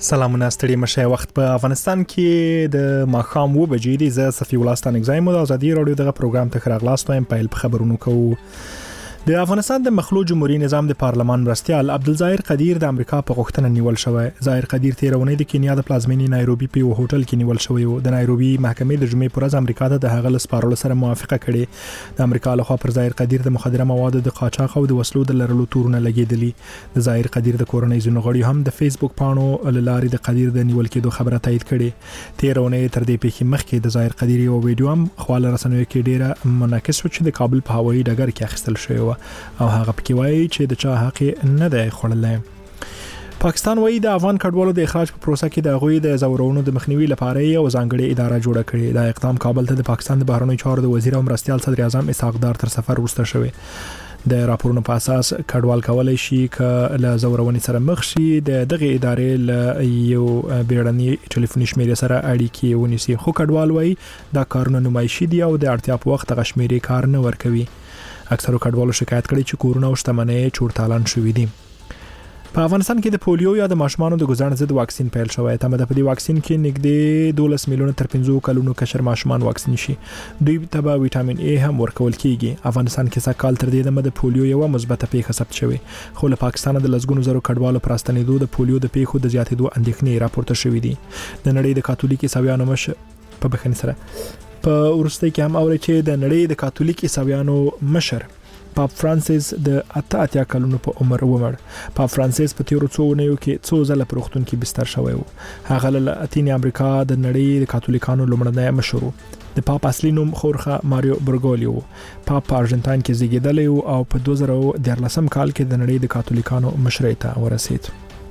سلامونه ستړي مشه وخت په افغانستان کې د ماخام و بجې دي ز صفي ولستان اگزایم د ازادي رادیو دغه پروګرام ته خراغلاست وایم په خبرونو کوو د افغانستان د مخلوع جمهوریت نظام د پارلمان مرستيال عبدالظاهر قدیر د امریکا په غوښتنه نیول شوی. ظاهر قدیر تیرونه د کینیا د پلازمینې نایروبي په هوټل کې نیول شوی و. د نایروبي محکمې د جمعې پر ورځ امریکا ته د هغه لسپارلو سره موافقه کړې. د امریکا لخوا پر ظاهر قدیر د مخدره موادو د قاچاق او د وسلو د لرلو تورونه لګیدلي. د ظاهر قدیر د کورنۍ زنغړی هم د فیسبوک پاڼو لارې د قدیر د نیول کېدو خبره تایید کړې. تیرونه تر دې پیښې مخکې د ظاهر قدیر یو ویډیو هم خواله رسنیو کې ډیره منعکس و چې د کابل په هوایي ډګر کې اخیستل شوی و او هغه پکې وایي چې د چا حق نه دی خوړلای. پاکستان وایي د افغان کډوالو د اخراج په پروسه کې د غوي د زورونو د مخنیوي لپاره یو ځانګړي اداره جوړه کړې. دا اقدام کابل ته د پاکستان د بهرنیو چارو د وزیر او مرستيال صدر اعظم اسحاق دار تر سفر وروسته شوی. د راپورونو په اساس کډوال کولای شي ک له زورونې سره مخ شي د دغه ادارې له یو بیړني ټلیفوني شمیرې سره اړیکې ونیسي. خو کډوال وایي دا کارونه نمایشي دي او د اړتیا په وخت غشمیرې کار نه ورکوي. اکثرو کډوالو شکایت کړي چې کورونه او شتمنۍ چورتالان شوې دي. په افغانستان کې د پولیو یا د ماشومانو د ګزړن ضد واکسین پیل شوی. تمه ده په دې واکسین کې نږدې 12 میلیونه تر 15 کلونو کشر ماشومان واکسین شي. دوی ته به وټامین ای هم ورکول کیږي. افغانستان کې سکهال تر دې د پولیو یو مثبت پیښه ثبت شوی. خو له پاکستان د لزګونو زرو کډوالو پر استنیدو د پولیو د پیښو د زیاتېدو اندېښنې راپورته شوې دي. د نړۍ د کاتولیک عیسویانو مشر په بخښنې سره په ورسته کې هم اوري چې د نړۍ د کاتولیک عیسویانو مشر پاپ فرانسیس د 88 کلونو په عمر ومړ. پاپ فرانسیس په تیرو څو ونیو کې څو ځله په روغتون کې بستر شوی و. هغه له لاتین امریکا د نړۍ د کاتولیکانو لومړنی مشر و. د پاپ اصلي نوم خورخه ماریو برګولیو. پاپ په ارجنټاین کې زیږیدلی او په 2013 کال کې د نړۍ د کاتولیکانو مشرۍ ته ورسید.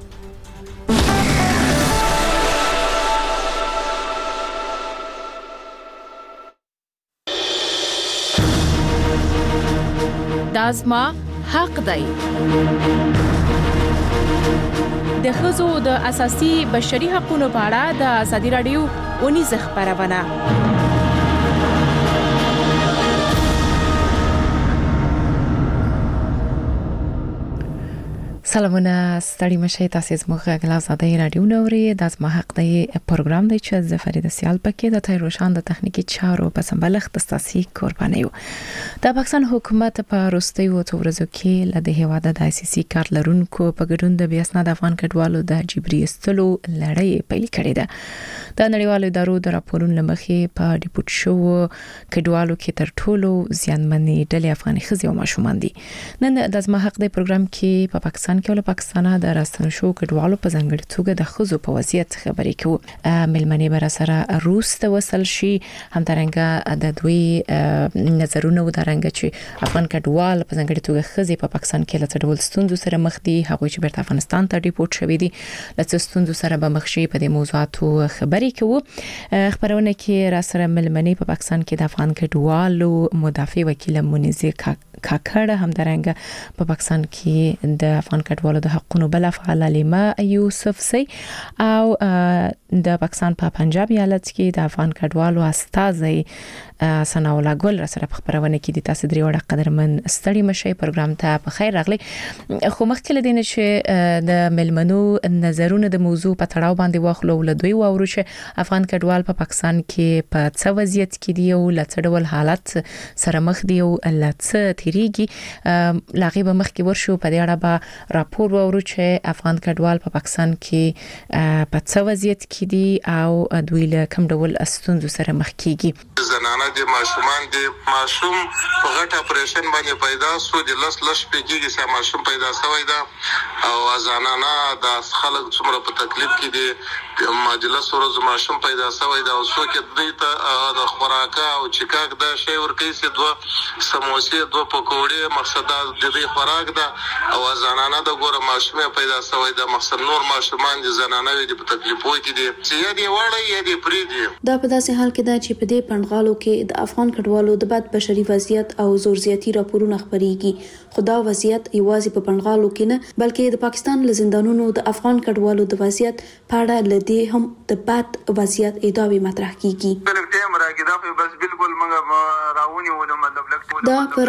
دازما حق دی. د ښځو د اساسي بشري حقوقو په اړه د ازادي رادیو ونیز خبرونه. سلامونه ستړي مشه تاسو زموږ غلا زده رادیو نوري د ازما حق دی پروګرام دی چې د فرید سیال پکې د تایروشان د تخنیکی چارو په سمبلخت تاسو قرباني یو. د پاکستان حکومت په روستي او ورځو کې له د هواده د ICC کار لرونکو په ګډون د بیاسناد افغان کډوالو د جبري استلو لړۍ پیل کړې ده. د نړیوالو ادارو د راپورونو لمخې په ډیپوټ شو کډوالو کې تر ټولو زیانمنې ډلې افغاني ښځې او ماشومان دي. نن د ازما حق دی پروګرام کې په پاکستان کې له پاکستان د راستنو شو کډوالو په ځانګړي توګه د ښځو په وضعیت خبرې کوو. ملمنې بر سره روس ته وصل شي همدارنګه د دوی نظرونه ودارنګ چې افغان کډوال په ځانګړي توګه ښځې په پاکستان کې له ډول ستوندو سره مخ دي. هغه چې بیرته افغانستان ته ډیپورټ شوي دي له ستوندو سره به مخ شي. په دې موضوعاتو خبرې کوو. خبرونه کې را سره ملمنې په پاکستان کې د افغان کډوالو مدافع وکیل منیزه کاکړه همدارنګه په پاکستان کې د افغان کډوالو د حقوقو بل فعال علما یوسف سي او د پاکستان په پنجاب ایالت کې د افغان کډوالو استازي ثنا الله ګل را سره خبرونه کې د تاسو درې وړه قدرمن ستړي مشه پروګرام ته په خیر راغلي. خو مخکې لدین چې د ملمنو نظرونه د موضوع په تړاو باندې واخلو له دوی وورو چې افغان کډوال په پاکستان کې په څه وضعیت کې دی او له ډول حالت سره مخ دی او له څه تیریږي. لاغي به مخکې ورشو په دې اړه به راپور وورو چې افغان کډوال په پاکستان کې په څه وضعیت کې دي او دوی له کوم ډول ستونزو سره مخ کیږي. زنانه د ماشومان د ماشوم په غټ اپریشن باندې پیدا سو د لس پیږي چې ماشوم پیدا شوی دا او زنانه د خلک څومره په تکلیف کې دي. مجلس ورځ ماشوم پیدا شوی دا او څو کې دوی ته د خوراکه او چکاک دا شی ورکوي چې دوه سموسې دوه پکوړې مقصد د دې خوراک دا او زنانه د ګوره ماشوم پیدا شوی دا مقصد نور ماشومان د زنانه دي په تکلیفو کې دي چې یا دی وړي یا دی پری دي. دا په داسې حال کې دا چې په دې پنډغالو کې د افغان کډوالو د بد بشري وضعیت او زور زیاتی راپورونه خبريږي. خدا وضعیت یوازې په پنډغالو کې نه بلکې د پاکستان له زندانونو د افغان کډوالو د وضعیت په اړه لدی هم د بد وضعیت ادعاوې مطرح کیږي. دا په راولپنډي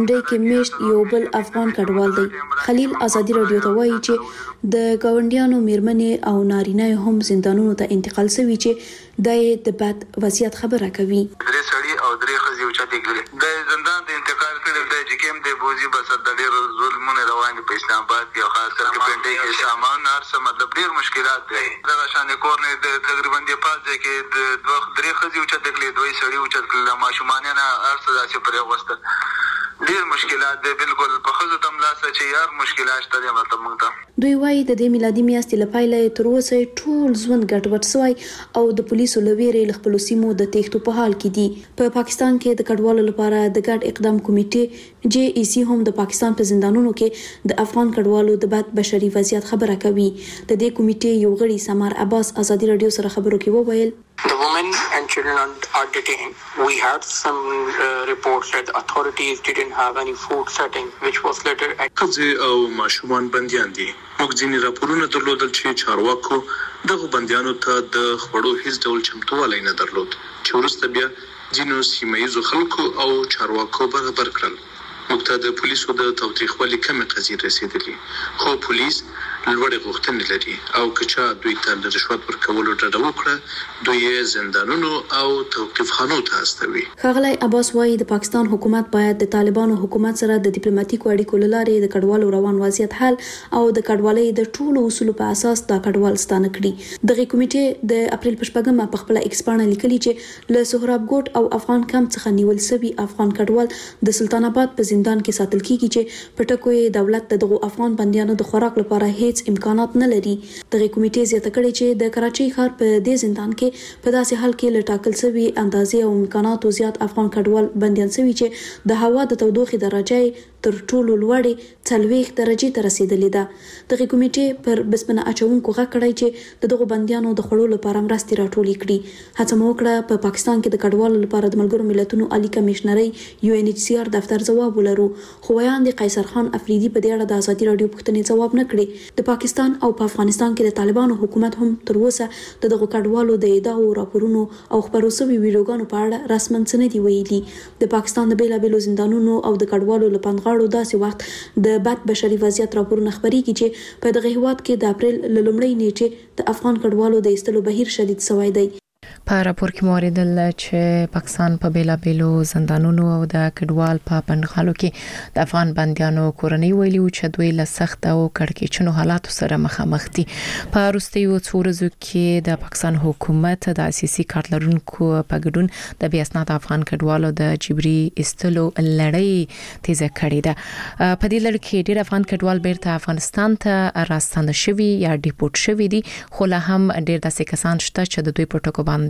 پنډۍ کې میشت یو بل افغان کډوال دی. خلیل ازادي رادیو ته وایي چې د ګاونډیانو میرمنې او نارینه هم زندانونو ته انتقال شوي چې د بد وضعیت خبره کوي. درې سړي او درې ښځې اوچتې کړلې. د زندان ته انتقال کړل دی چې کوم دی بوزي بس د ډېر ظلمونه روان دي په اسلام آباد کې او خاص کر کې پنډۍ کې سامان هر څه مطلب ډېر مشکلات دي. دغه شان کور نه د تقریبا د پاس ځای کې د درې ښځې اوچتې کړلې دوی سړي اوچت کړل ماشومان نه هر څه داسې پرې وغوستل. ډېر مشکلات دي بالکل په ښځو ته ملاسه چې یار مشکلات شته دي مطلب موږ ته. دوی وایي د دې میلادي میاشتې له پیله تر اوسه ټول ژوند ګډوډ شوی او د پولیسو له ویرې له خپلو سیمو د تېښتو په حال کې دي. په پاکستان کې د کډوالو لپاره د ګډ اقدام کمیټې JEC هم د پاکستان په زندانونو کې د افغان کډوالو د بد بشري وضعیت خبره کوي. د دې کمیټې یو غړي سمار عباس ازادي رادیو سره خبرو کې وویل The women and children are detained. We had some reports that the authorities didn't have any food setting, which was later. ښځې او ماشومان بندیان دي. موږ ځینې راپورونه درلودل چې چارواکو دغه بندیانو ته د خوړو هیڅ ډول چمتووالی نه درلود چې وروسته بیا ځینو سیمه ییزو خلکو او چارواکو برابر کړل. موږ ته د پولیسو د تاوتریخوالي کمې قضیې رسېدلي خو پولیس لوړې غوښتنې لري او که چا دوی ته د رشوت ورکولو ډډه وکړه دوی یې زندانونو او توقیفخانو ته استوي. ښاغلی عباس وایي د پاکستان حکومت باید د طالبانو حکومت سره د ډیپلوماټیکو اړیکو له لارې د کډوالو روان وضعیت حل او د کډوالۍ د ټولو اصولو په اساس دا کډوال ستانه کړي. دغه کمیټې د اپریل په 8 په خپل ایکس پاڼه لیکلي چې له سهراب ګوټ او افغان کمپ څخه نیول شوی افغان کډوال د سلطان آباد په زندان کې ساتل کیږي چې په ټکو یې دولت دغه افغان بندیانو د خوراک لپاره هیڅ امکانات نه لري. دغه کمیټې زیاته کړې چې د کراچۍ ښار په دې زندان کې په داسې حال کې لټاکل شوی اندازې او امکاناتو زیات افغان کډوال بندیان شوي چې د هوا د تودوخې درجه تر ټولو لوړې 40 درجې ته رسیدلې ده. دغه کمیټې پر بسپنه اچونکو غږ کړی چې دغه بندیانو د خړو لپاره مرستې راټولې کړي. هڅه مو وکړه په پاکستان کې د کډوالو لپاره د ملګرو ملتونو عالی کمشنري UNHCR دفتر ځواب ولرو خو ویان د قیصر خان افریدي په دې اړه د ازادي رادیو پوښتنې ځواب نه کړي. د پاکستان او په افغانستان کې د طالبانو حکومت هم تر اوسه دغه کډوالو د ادعاو راپورونو او خبرو شوي ویډیوګانو په اړه رسمن څه نه دی ویلي. د پاکستان د بیلابیلو زندانونو او د کډوالو له پنځغاړو داسې وخت د بد بشري وضعیت راپورونه خبرېږي چې په دغه هیواد کې د اپریل له لومړۍ نیټې د افغان کډوالو د ایستلو بهیر شدید شوی دی. په راپور کې موریدل چې پاکستان په بیلابیلو زندانونو او د کډوال په پنځغالو کې د افغان بندیانو کورنۍ ویلي چې دوی له سخت او کړکېچنو حالاتو سره مخامخ دي. په وروستیو څو ورځو کې د پاکستان حکومت د اساسي کار لرونکو په ګډون د بې اسناد افغان کډوالو د جبري ایستلو لړۍ تیزه کړې ده. په دې لړ کې ډېر افغان کډوال بیرته افغانستان ته راستانه شوي یا ډیپورټ شوي دي خو لا هم ډېر داسې کسان شته چې د دوی په ټکو باندې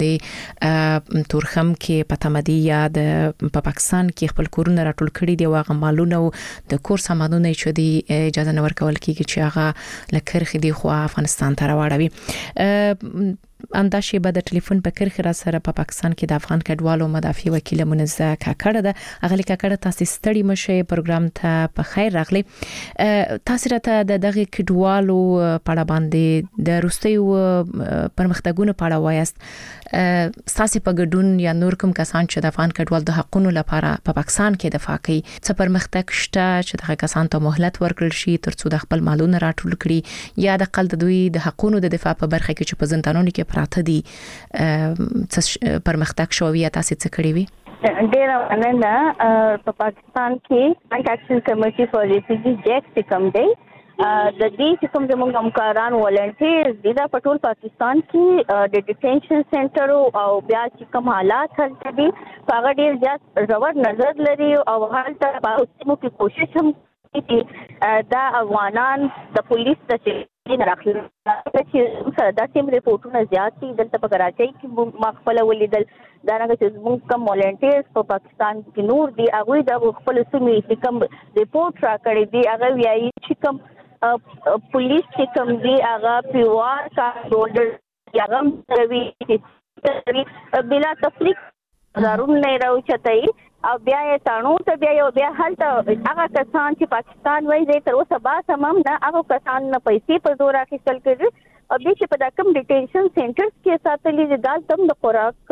تورخم کې پتمدي یا د پاکستان کې خپل کورونه راټول کړي دي او هغه مالونه او د کور سامانونه چې دی اجازه نه ورکول کیږي چې هغه لکرخ دي خو افغانستان ته راوړوي. امدا شیبه د ټلیفون په کرخ را سره په پاکستان کې د افغان کډوالو مدافع وکیل منزه کاکړه ده. اغلی کاکړه تاسو ستړي مشه پروګرام ته په خیر راغلی. تاسو راته د دغه کډوالو په اړه باندې د روستیو پرمختګونو په اړه وایست. تاسو په ګډون یا نور کوم کسان چې د افغان کډوالو د حقوقو لپاره په پاکستان کې دفاع کوي څه پرمختګ شته چې دغه کسان ته مهلت ورکړل شي ترڅو د خپل مالونه راټول کړي یا د قل د دوی د حقوقو د دفاع په برخه کې چې په زندانونو کې پراته دي پرمختګ شوی یا تاسو څه کړی وي؟ ډیر مننه. په پاکستان کې جوائنٹ ایکشن کمیټي فار ریفیوجی جیک کوم دی د دې چې کوم زموږ همکاران ولنټیرز دي دا په ټول پاکستان کې د ډیټینشن سنټر او بیا چې کوم حالات هلته دي هغه ډیر زیات ژور نظر لري او هلته په اوسمو کې کوشش هم کوي دا افغانان د پولیس د نه راخلي چې دا سیم ریپورتونه زیات دي دلته په کراچۍ کې ما خپل ولیدل دا نه چې موږ کوم ولنټیرز په پاکستان کې نور دي هغه د خپل سیمې چې کوم ریپورت را کړی دي هغه وایي چې کوم پولیس چې کوم دی هغه پیوار کا هولډر هغه کوي بلا تفریق ضرور نه راوچتای او بیا یې تانو ته بیا هلته هغه کسان چې پاکستان وایي زه تر اوسه با سمم نه هغه کسان نه پیسې په زور اخیستل کېږي او دې چې په کوم ډیټینشن سنټرز کې ساتلې دي دال تم د خوراک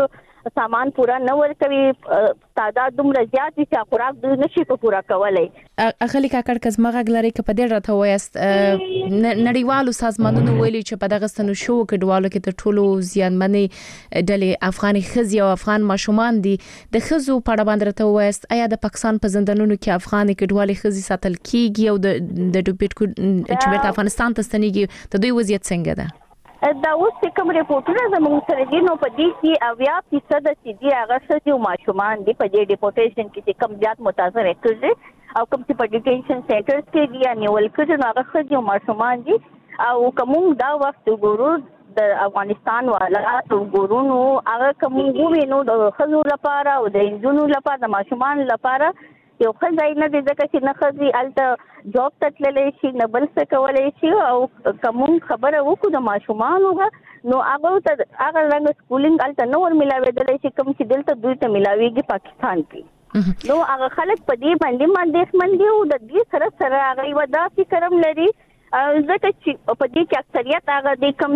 سامان پورا نه ورکوي، تعداد دومره زیات دي چې خوراک دوی نشي پورا کولای. اغلی کاکړ کزما غلري ک په دې راته وایست نړیوالو سازمانونو ویلي چې په دغه ستنو شو کډوالو کې تر ټولو زیانمنې ډلې افغاني خزي او افغان ماشومان دي. د خزو په اړه باندې راته وایست آیا د پاکستان په زندانونو کې افغاني کډوالي خزي ساتل کیږي او د ډوبټ کو چې بیرته افغانستان ته ستنېږي د دوی وضعیت څنګه ده؟ دا اوس کوم ریپورتونه زموږ سره دي نو په دې کې 80% چې دی هغه څه ماشومان دي په دې ډیپورټیشن کې کم زیات متاثر کړي او کوم چې په ډیټینشن سنټرز کې دي یا نیول کړي نو هغه څه ماشومان دي او کوم دا وخت ګورو د افغانستان والا ګورونو هغه کوم وینو د خزو لپاره او د انجونو لپاره د ماشومان لپاره یو خدای نه دې ځکه چې نه خزي الته جاب ته تللی شي نه بل څه کولای شي او کوم خبره وکړو د ماشومان نو هغه ته هغه رنګ سکولینګ الته نو ور ملاوي چې کوم چې دلته دوی ته ملاويږي پاکستان کې نو هغه خلک په دې باندې مندي او د دې سره هغه یو دا فکرم لري ځکه چې په دې کې اکثریت هغه د کوم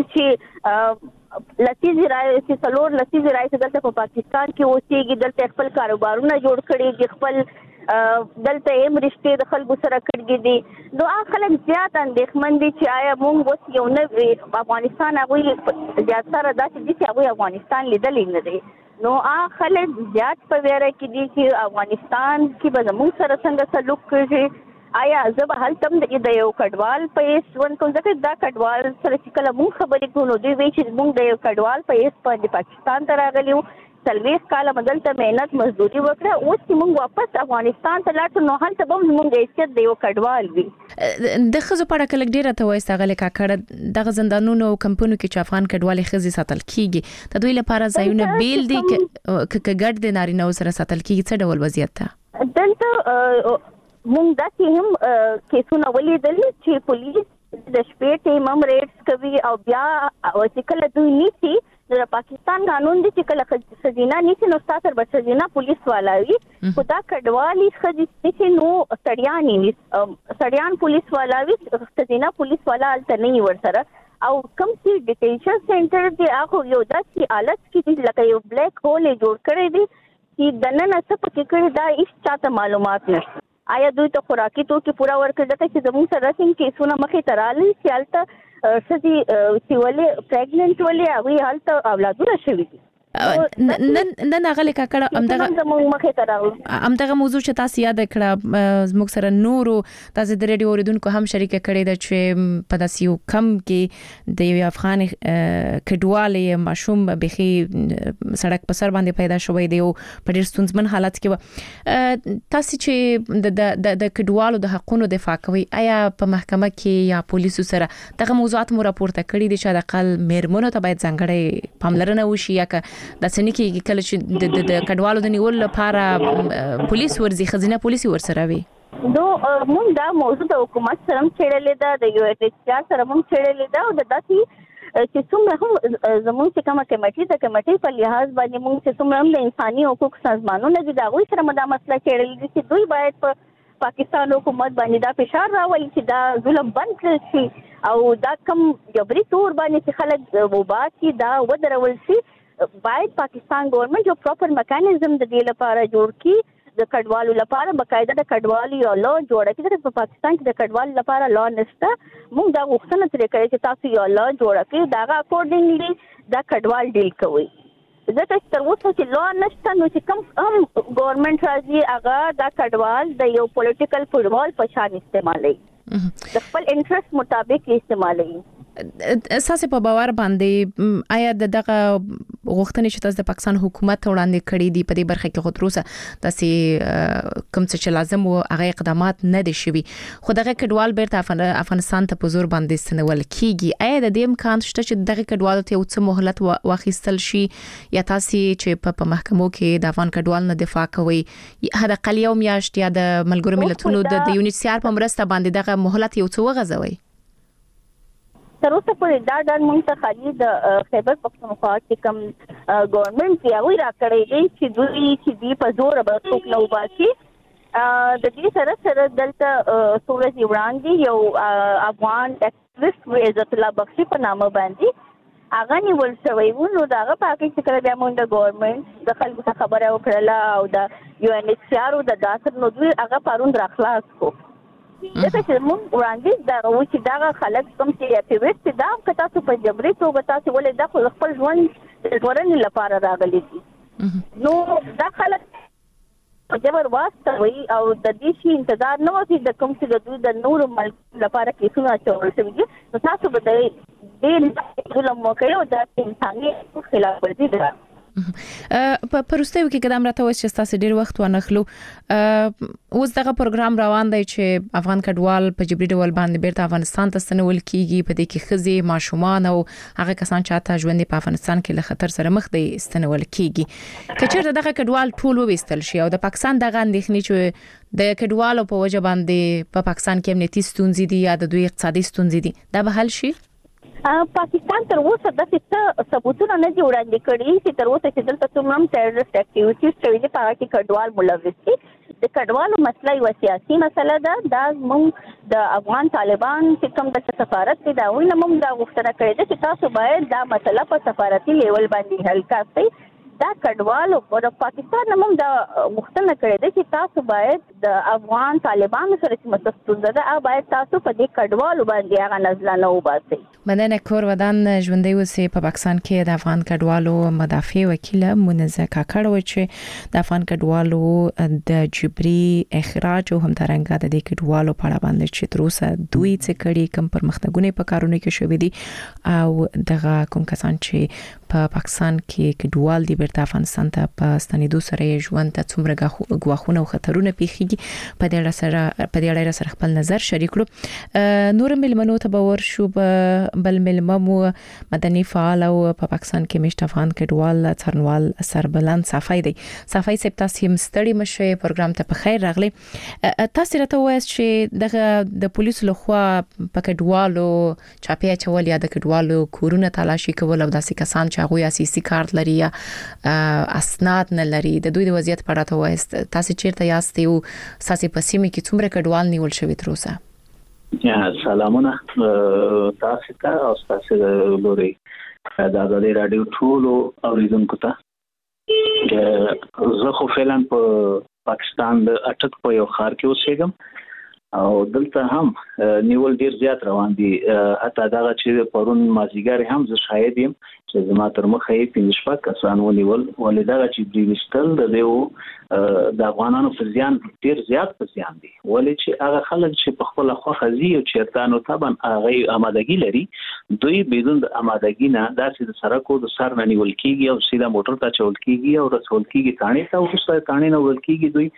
چې لسیزي راځي څلور لسیزي راځي دلته په پاکستان کې اوسېږي دلته خپل کاروبارونه جوړ کړي دي خپل دلته هم رشتې د خلکو سره کړي دي نو هغه خلک زیات اندېښمن دي چې آیا موږ اوس یو نه افغانستان هغه زیات سره داسې دي چې هغه افغانستان لیدلې نه دي نو هغه خلک زیات په ویره کې دي چې افغانستان کې به موږ سره څنګه سلوک کوي آیا زه به هلته د یو کډوال په هیڅ ونکوم ځکه دا کډوال سره چې کله موږ خبرې کوو نو دوی وایي چې موږ د یو کډوال په هیڅ باندې پاکستان ته راغلي وو 40 کاله مدلته مهنت مزدوري وکړه اوس چې موږ واپس افغانستان ته لاړو نو هلته به موږ حیثیت د یو کډوال وي د خزو په اړه کله ډیره ته وایي ستغله کاکړه دغه زندانونو او کمپونو کې چې افغان کډوالي خزي ساتل کیږي د دوی لپاره ځایونه بیل دي ک ګډ د نارینه سره ساتل کیږي څه ډول وضعیت ده دلته موږ دا چې هم کیسونه ولیدل چې پولیس د شپې ټیم ریډز کوي او بیا چې کله دوی نیسي د پاکستان قانون دي چې کله خزینه نیسي نو ستاسو به خزینه پولیس والا وي خدا کډوالي خزینه نو سړیان پولیس والا وي خزینه پولیس والا الته نه ور سره او کوم چې ډیټینشن سنټر دی هغه یو داسې حالت کې لکه یو بلیک هول جوړ کړی دی چې دننه څه پکې کړی دا هیڅ چاته معلومات نشته آیا دوی ته خوراکي توکي پورا ورکړل چې زموږ سره څنګه کیسونه مخې ته راغلي چې الته سدي سیولې پریګننټ ولې هغه حالت اولادونه شوي دي نن هغه کاکړه امدغه موضوع چې تاسو یاد کړه زموږ سره نورو تاسو د ریډیو اوریدونکو هم شریک کړي د چې په داسیو کم کې د افغان کډوالي ماشوم بخي سړک په سر باندې پیدا شوی دی او په ډیر ستونزمن حالت کې تاسو چې د کډوالو د حقوقو دفاع کوي آیا په محکمه کې یا پولیسو سره دغه موضوعات مو راپورته کړي دي چې د اقل میرمنو ته باید ځانګړی پاملرنه وشي یا د سنکي کله چې د کډوالو د نیول لپاره پولیس ورزي خزینه پولیس ورسره وي نو موږ دا موضوع د حکومت سره چېړلې ده د یو اټیچار سره موږ چېړلې ده او د داسې چې څومره هم زموږ چې کومه کمیټي په لحاظ باندې موږ چې څومره هم د انساني حقوق سازمانونو دي دا غوښتل سره دا مسله چېړلې دي چې دوی باید په پاکستان حکومت باندې دا فشار راولي چې دا ظلم بند کړي شي او دا کم جبري تور باندې چې خلک وباسي دا ودرول شي باید پاکستان ګورنمنت یو پراپر میکانیزم د دې لپاره جوړ کړي د کډوالو لپاره باقاعده د کډوالو یو لا جوړ کړي په پاکستان کې د کډوالو لپاره لا نشته موږ دا غوښتنه ترې کړې چې تاسو یو لا جوړ کړئ دا اکورډینګلی دا کډوال ډیل کوي ځکه چې تر اوسه چې لا نشته نو چې کوم هم ګورنمنت راځي هغه دا کډوال د یو پولیټیکل فوټبال په شان استعمالوي د خپل انټرست مطابق استعمالوي اساسه په باور باندې آیا دغه غوښتنې چې تاسو د پاکستان حکومت وړاندې کړې دي په دې برخه کې خودروسه تاسو کوم څه لازم او هغه اقدامات نه دي شوي خو دغه کډوال بیرته افغانستان ته په زور باندې ستنول کیږي آیا د دې امکان شته چې دغه کډوال ته یو څه مهلت واخیستل شي یا تاسو چې په محکمو کې د افغان کډوال نه دفاع کوي هدا قلیو میاشت یا د ملګرو ملتونو د یونیسیار په مرسته باندې دغه مهلت یو څه وغځوي تر اوسه پورې دا ډول موږ ته خالي د خیبر پختونخوا کې کوم ګورنمنت یې وی راکړی دی چې دوی چې دی په زور به څوک نو باسي د دې سره دلته سورج وړاندې یو افغان اکټیویسټ عزت الله بخشي په نامه باندې هغه نیول شوی و. نو دا هغه پاکي چې کله بیا موږ د ګورنمنت د خلکو څخه خبره وکړه او د UNHCR او د داسر نو دوی هغه پرون راخلاص کو. دا چې موږ وړاندې دا و چې دا خلک کوم چې اکټیویسټ دا کته څه په جبري توګه تاسو ولې د خپل ژوند ورن لپاره راغلي دي. نو دا خلک په جبر واستوي او د دې شي انتظار نه وسی د کوم چې د دوی د نور ملک لپاره کیسونه چول شوی دي. نو تاسو به د دې ظلم وکړو دا انساني خلاف ورزي ده. په پروستیو کې قدم راته وایي چې تاسو ډیر وخت ونخلو. اوس دغه پروګرام روان دی چې افغان کډوال په جبري ډول باندې بیرته افغانستان ته ستنول کیږي. په دې کې خزي ماشومان او هغه کسان چې اته ژوند په افغانستان کې له خطر سره مخ دي ستنول کیږي. کچېرته دغه کډوال ټول وېستل شي او د پاکستان دغه اندېښنې چې د کډوالو په وجه باندې په پاکستان کې امنیتي ستونزې دي یا د دوی اقتصادي ستونزې دي، دا به حل شي؟ پاکستان تر اوسه د څه ثبوتونه نه وړاندې کړي چې تر اوسه چې دلته څومره ټیرریست اکټیویټیز شوي دي په کې کډوال ملوث دي. د کډوالو مسله یو سیاسي مسله ده. دا موږ د افغان طالبان چې کوم د سفارت دی دا وینم موږ دا غوښتنه کړې ده چې تاسو باید دا مسله په سفارتي لیول باندې حل کړئ. دا کډوالو په پاکستان موږ دا غوښتنه کړې ده چې تاسو باید د افغان طالبانو سره چې متستونده ده باید تاسو په دې کډوالو باندې هغه نزلانه وباسئ. مدنه کور ودان ژوندۍ اوسې په پاکستان کې د افغان کډوالو مدافع وکیل منزه کاکړ و چې د افغان کډوالو د جبري اخراج او همدارنګه د دې کډوالو په اړه باندې چې تر اوسه دوی څه کړي کوم پرمختګونه په کارونه کې شوې دي او دغه کوم کسان چې په پاکستان کې کډوال دي بیرته افغانستان ته په ستنېدو سره ژوند ته څومره غواخونه او خطرونه پیښیږي په دې اړه سره خپل نظر شریک کړو. نور ملمنو ته باور شو بل ملممو مدني فعال او په پاکستان کې مشت افغان کډوال څرنوال سربلند صفای دی. صفای سپ تاسو هم ستړي مشه پروګرام ته په خیر راغلی. تاسو راته وایي چې د پولیسو لخوا په کډوالو چاپی چول یا د کډوالو کورونه تلاشي کول او داسې کسان چې هغه اساسي کارت لري یا اسناد نه لري د دوی د وضعیت په اړه ته وایي تاسو چیرته یاست او تاسو په سیمه کې څومره کډوال نیول شوی تر اوسه؟ سلامونه تاسو ته او تاسو لوري د ازادي رادیو ټولو اوریدونکو ته. زه خو فعلا په پاکستان د اټک په یو ښار کې اوسېږم او دلته هم نیول ډیر زیات روان دي. حتی دا چې پرون مازیګر هم زه شاهد یم چې زما تر مخه یې 15 کسان ونیول ولې دا چې دوی وشتل د افغانانو په ځان ډیر زیات په ځان دي ولې چې هغه خلک چې په خپل خوخه زی او چیرتانو طبعا هغه آمادګي لري دوی بدون د آمادګي نه داسې د سرکو د سر نه نیول کیږي او سیده موټر ته چول کیږي او رسول کیږي تانه ته او څه تانه نه ول کیږي دوی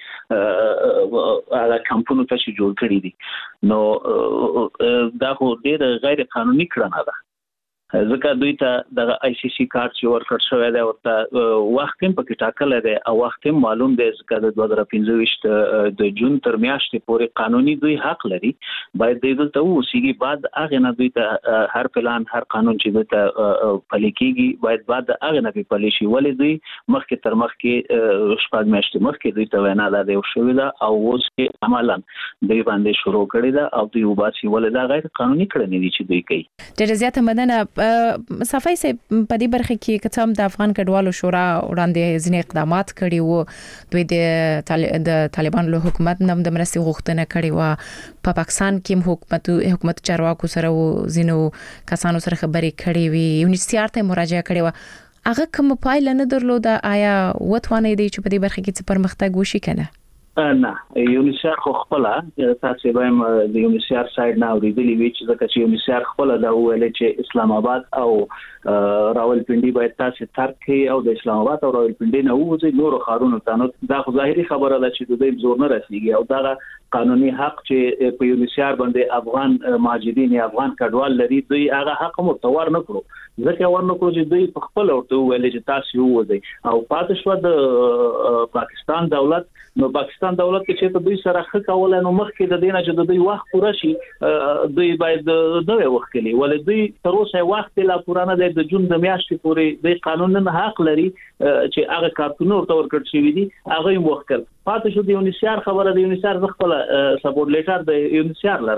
هغه کمپونو ته چې جوړ کړی دي. نو دا خو ډیر غیر قانوني کړنه ده ځکه دوی ته د ICC کارت چې ورکړ شوی دی ورته وخت هم پکې ټاکل دی او وخت هم معلوم دی ځکه د 2025 د جون تر میاشتې پورې قانوني دوی حق لري باید دوی دلته اوسېږي. بعد هغه نه دوی ته هر پلان هر قانون چې دوی ته پلي کیږي باید بعد هغه نه پلي شي ولې دوی مخکې تر مخکې شپږ میاشتې مخکې دوی ته وینا ده دی شوی ده او اوس کې عملاً دوی باندې شروع کړی ده او دوی وباسي ولې دا غیر قانوني کړنې دي چې دوی کوي. ډېر زیات مدنه صفای سه په دې برخه کې کڅام د افغان کډوالو شورا وړاندې ځینې اقدامات کړي وو دوی د طالبان له حکومت نم د مرستې غوښتنه کړې و په پاکستان کې حکومت چارواکو سره ځینو کسانو سره خبرې کړې وي UNHCR ته مراجعه کړې و هغه کوم پایله نه درلوده آیا وټوانه دی چې په دې برخه کې څه پرمختګ وشي کنه؟ نه UNHCR خو خپل تاسو به د UNHCR سایډ نه اوریدلی وی چې ځکه چې UNHCR خپل دا ویل چې اسلام آباد او راولپنډي باید تاسو ترک کړئ او د اسلام آباد او راولپنډي نه وځي نور خارونو ته دا خو ظاهري خبره ده چې دوی زور نه رسیږي او دا قانوني حق چې په UNHCR باندې افغان مهاجرین افغان کډوال لري دوی هغه حق متور نه کړو ځکه ورنه کړو چې دوی په خپل ورته ویل چې تاسو وځي او پاتې شو د پاکستان دولت نو پاکستان دولت چې ته دوی سره ښه کول نو مخکې د دینه چې دوی وخت پوره شي دوی باید نوې وخت کړي ولې دوی تر اوسه وخت لا پوره نه دی د جون د میاشتې پورې د قانون نه حق لري چې هغه کارتونه ورته ورکړ شي دي هغه یې وخت کړ پاتې شو د UNHCR خبره د UNHCR خپل سپورټ لیټر د UNHCR لره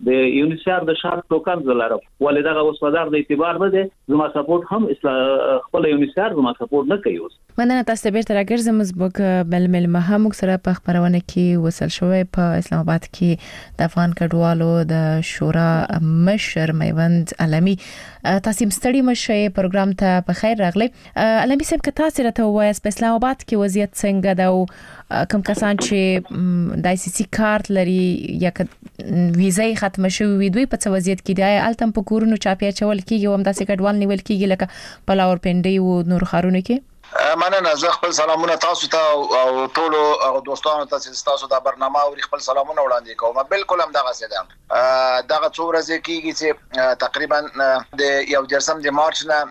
د یونیسار د شارټ ټوکن زلاره ولې دغه وسودار د اعتبار نه دي زما سپورټ هم خپل یونیسار زما سپورټ نه کوي. اوس مننه تاسو ته بیرته راګرځم زبګ بل مهم سره په خبرونه کې وصل شوی په اسلام آباد کې د افغان کډوالو د شورا مشر میوند علمي. تاسو مستړي مشه پروګرام ته په خیر راغلی. علمي صاحب که تاسو راته وایي په اسلام آباد کې وضعیت څنګه ده او کوم کسان چې د ICC کارت لري یا ویزه ختم شوی دوی په څه وضعیت کې دی؟ التم په کورونو چاپیا چول کېږي او هم داسې کډوال نیول کېږي لکه په لاور پنډي او نور خارونو کې؟ مننه. زه خپل سلامونه تاسو ته او ټول دوستانو ته چې تاسو دا برنامه او خپل سلامونه وړاندې کوم. بالکل هم دغه څه ده. دغه څو ورځې کېږي چې تقریبا د 1 د مارچ نه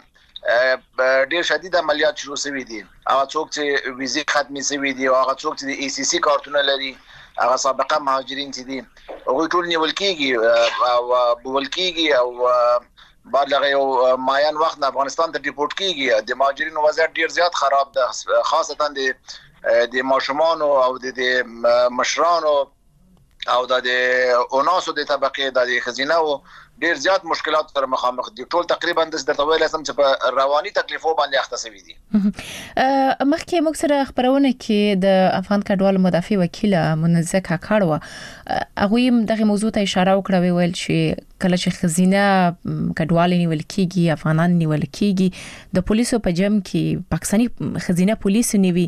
ډیر شدید عملیات شروع شوي دي. هغه څوک چې ویزې ختمې شوي دي او هغه څوک چې د ACC کارتونه لري هغه سابقه مهاجرین چې دي هغه ټول نیول کېږي او بول کېږي او بعد لغه یو مایان وخت نه افغانستان ته ریپورت کیږي. د مهاجرینو وضعیت ډیر زیات خراب ده، خاصتا د ماشومان او د مشرانو او د اوناسو د طبقه د خزینه او ډیر زیات مشکلات سره مخامخ دي. ټول تقریبا د تطویل سم چې په رواني تکلیفو باندې اخته شوی دي. مخکې موږ سره خبرونه کې د افغان کډوالو مدافع وکیل منزه کاکړ هغه دغه موضوع ته اشاره وکړه، ویل چې کله چې خزینه کډوال نیول کېږي، افغانان نیول کېږي، د پولیسو په جمع کې پاکستاني خزینه پولیس نیوي.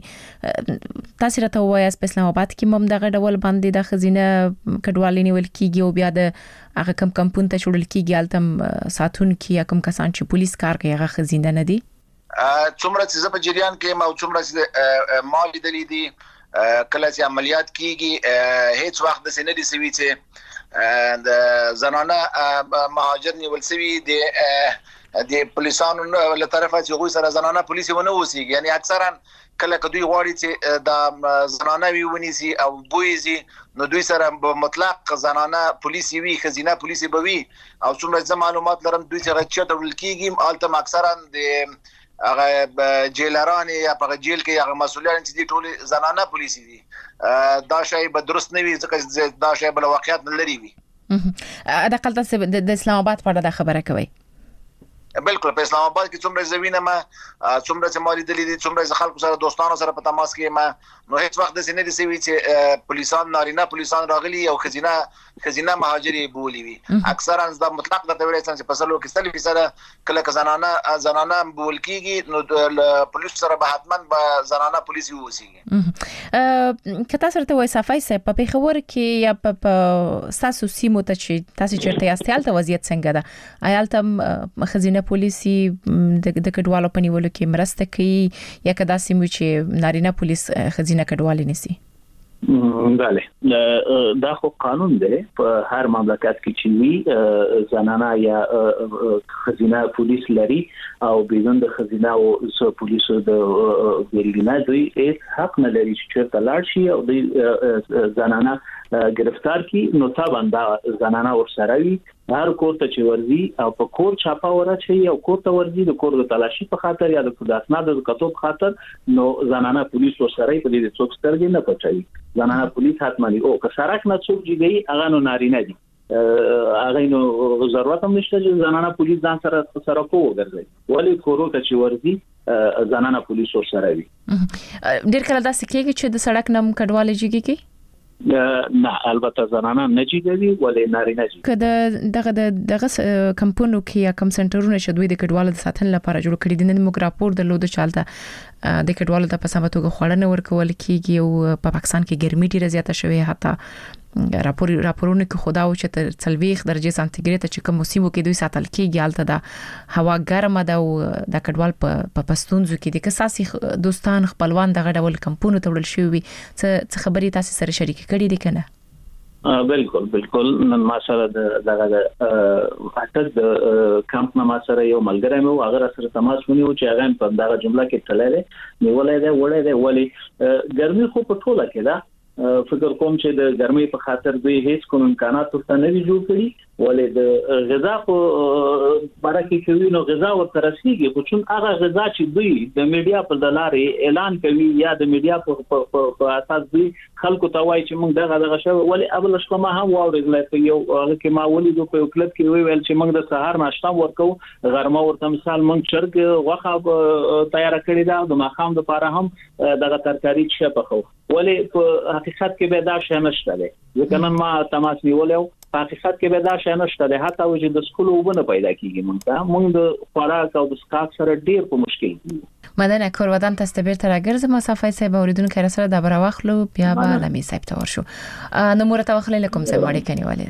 تاسو راته وایي په اسلام آباد کې هم دغه ډول باندې د خزینه کډوال نیول کېږي او بیا د هغه کمپون ته جوړل کېږي التم ساتون کې یا کوم کسان چې پولیس کار کوي هغه خزینه نه دي؟ څومره چې په جریان کې ما څومره چې ما لیدلې دي کله چې عملیات کېږي هیڅ وخت د سینې دي سوي چې د زنانه مهاجر نیول سوي د پولیسانو له طرفه چې غوي سره زنانه پولیس ونه وسیږي. یعنی اکثرا کله کدوې غواړي چې د زنانه ویونیسي او بويزي نو دوی سره مطلق زنانه پولیس وی خزینه پولیس بوي او څومره معلومات لرم دوی چې غچ ډول کېږي التم اکثرا د هغه جیلران یا په جیل کې هغه مسؤلیان چې دي ټول زنانه پولیس دي. دا شی به درست نه وي ځکه دا شی بل واقعیت نه لري وي. دا کله د اسلام آباد په اړه خبره کوي؟ بالکل په اسلام آباد کې څومره زوینه ما څومره چې مالي دلی دي څومره خلکو سره دوستانو سره په تماس کې ما نو هیڅ وخت د سینې دي سوي چې پولیسان نارینه پولیسان راغلي او خزینه مهاجري بولی وي. اکثرا د مطلق د ویل چې په سلو کې 100% کله زنانه بول کېږي نو پولیس سره به حتما به زنانه پولیس ووسیږي. کته سره وای صفای سه په خبر کې یا په ساسو سیمو ته چې تاسو چیرته یاستل ته وضعیت څنګه ده؟ آیالته خزینه پولیسي د کډوالو په نیولو کې مرسته کوي یا کدا سیمو چې نارینه پولیس خزینه کډوالي نسی؟ بله دا خو قانون دی په هر مملکت کې چې وی زنانه یا خزینه پولیس لري او بدون د خزینه او پولیسو د ویلینه دوی هیڅ حق نه لري چې تلاړ شي او د زنانه گرفتار کی نو طبعا دا زنانه ورسره وي هر کور ته چې ورزي او په کور چاپا ورچي او کور ته ورزي د کور د تلاشي په خاطر یا د اسناد د کتاب خاطر نو زنانه پولیس ورسره په دې څوک سترګې نه پټوي. زنانه پولیس حتماني او که سرک نه څوک جګي هغه نو نارینه دي هغه نو ضرورت هم نشته چې زنانه پولیس ځان سره وګرځي ولی کورو ته چې ورزي زنانه پولیس ورسره وي. ډیر کله دا سکیږي چې د سړک نم کډواله جګي کی نه البته زنانه نه جیږي ولې نارینه جیږي. کله دغه کمپونو کې یا کم سنټرونه چې دوی د کډوالو د ساتنې لپاره جوړ کړي دي نن موږ راپور درلود چالتہ د کډوالو د پسماتوګه خوړنه ورکول کیږي او په پاکستان کې ګرمي ډیره زیاته شوې حتی راپورونه کې خدا او چې 40 درجه سانتیګریډ چې کوم موسمو کې دوی ساتل کېږي الته د هوا ګرمه ده او د کډوال په پستونزو کې د کساسي دوستان خپلوان دغه ډول کمپونو ته وړل شوی څه خبري تاسو سره شریک کړي دي کنه؟ بالکل نن ما سره دغه اټک د کمپ نه ما سره یو ملګری مې هغه سره تماس ونیو چې هغه په دغه جمله کې تللی نیولای دی وړای دی ولی ګرمي خو په ټوله کې ده فکر کوم چې د ګرمۍ په خاطر دوی هیڅ کوم امکانات ورته نه دي جوړ کړي ولې د غذا په برکه کې نو غذا ورته رسیږي خو چون هغه غذا چې دوی د میډیا په لارې اعلان کوي یا د میډیا په اساس دوی خلکو ته وایي چې موږ دغه شی ولې اول شپه ما هم واورېدل چې یو هغه کې ما ولې په کلب کې ویل چې موږ د سهار ناشته ورکو غرمه ورته مثال موږ چرګ غوښه تیار کړی دا د ماخام لپاره هم دغه ترکاری چې په خو ولې په حقیقت کې به دا شی نشته دی ځکه نن ما تماس نیولیو په حقیقت کې به دا شی نشته دی حتی چې د سکول وبنه پیدا کیږي موږ د خوراک او د سکاک سره ډیر په مشکل کې مدن کورودان تستبیر تر اگرز مسافه صاحب اوریدونکو سره د براوخلو بیا به لمی صاحب تور شو نو مرته وخلې لکم صاحب اړیکه نیولې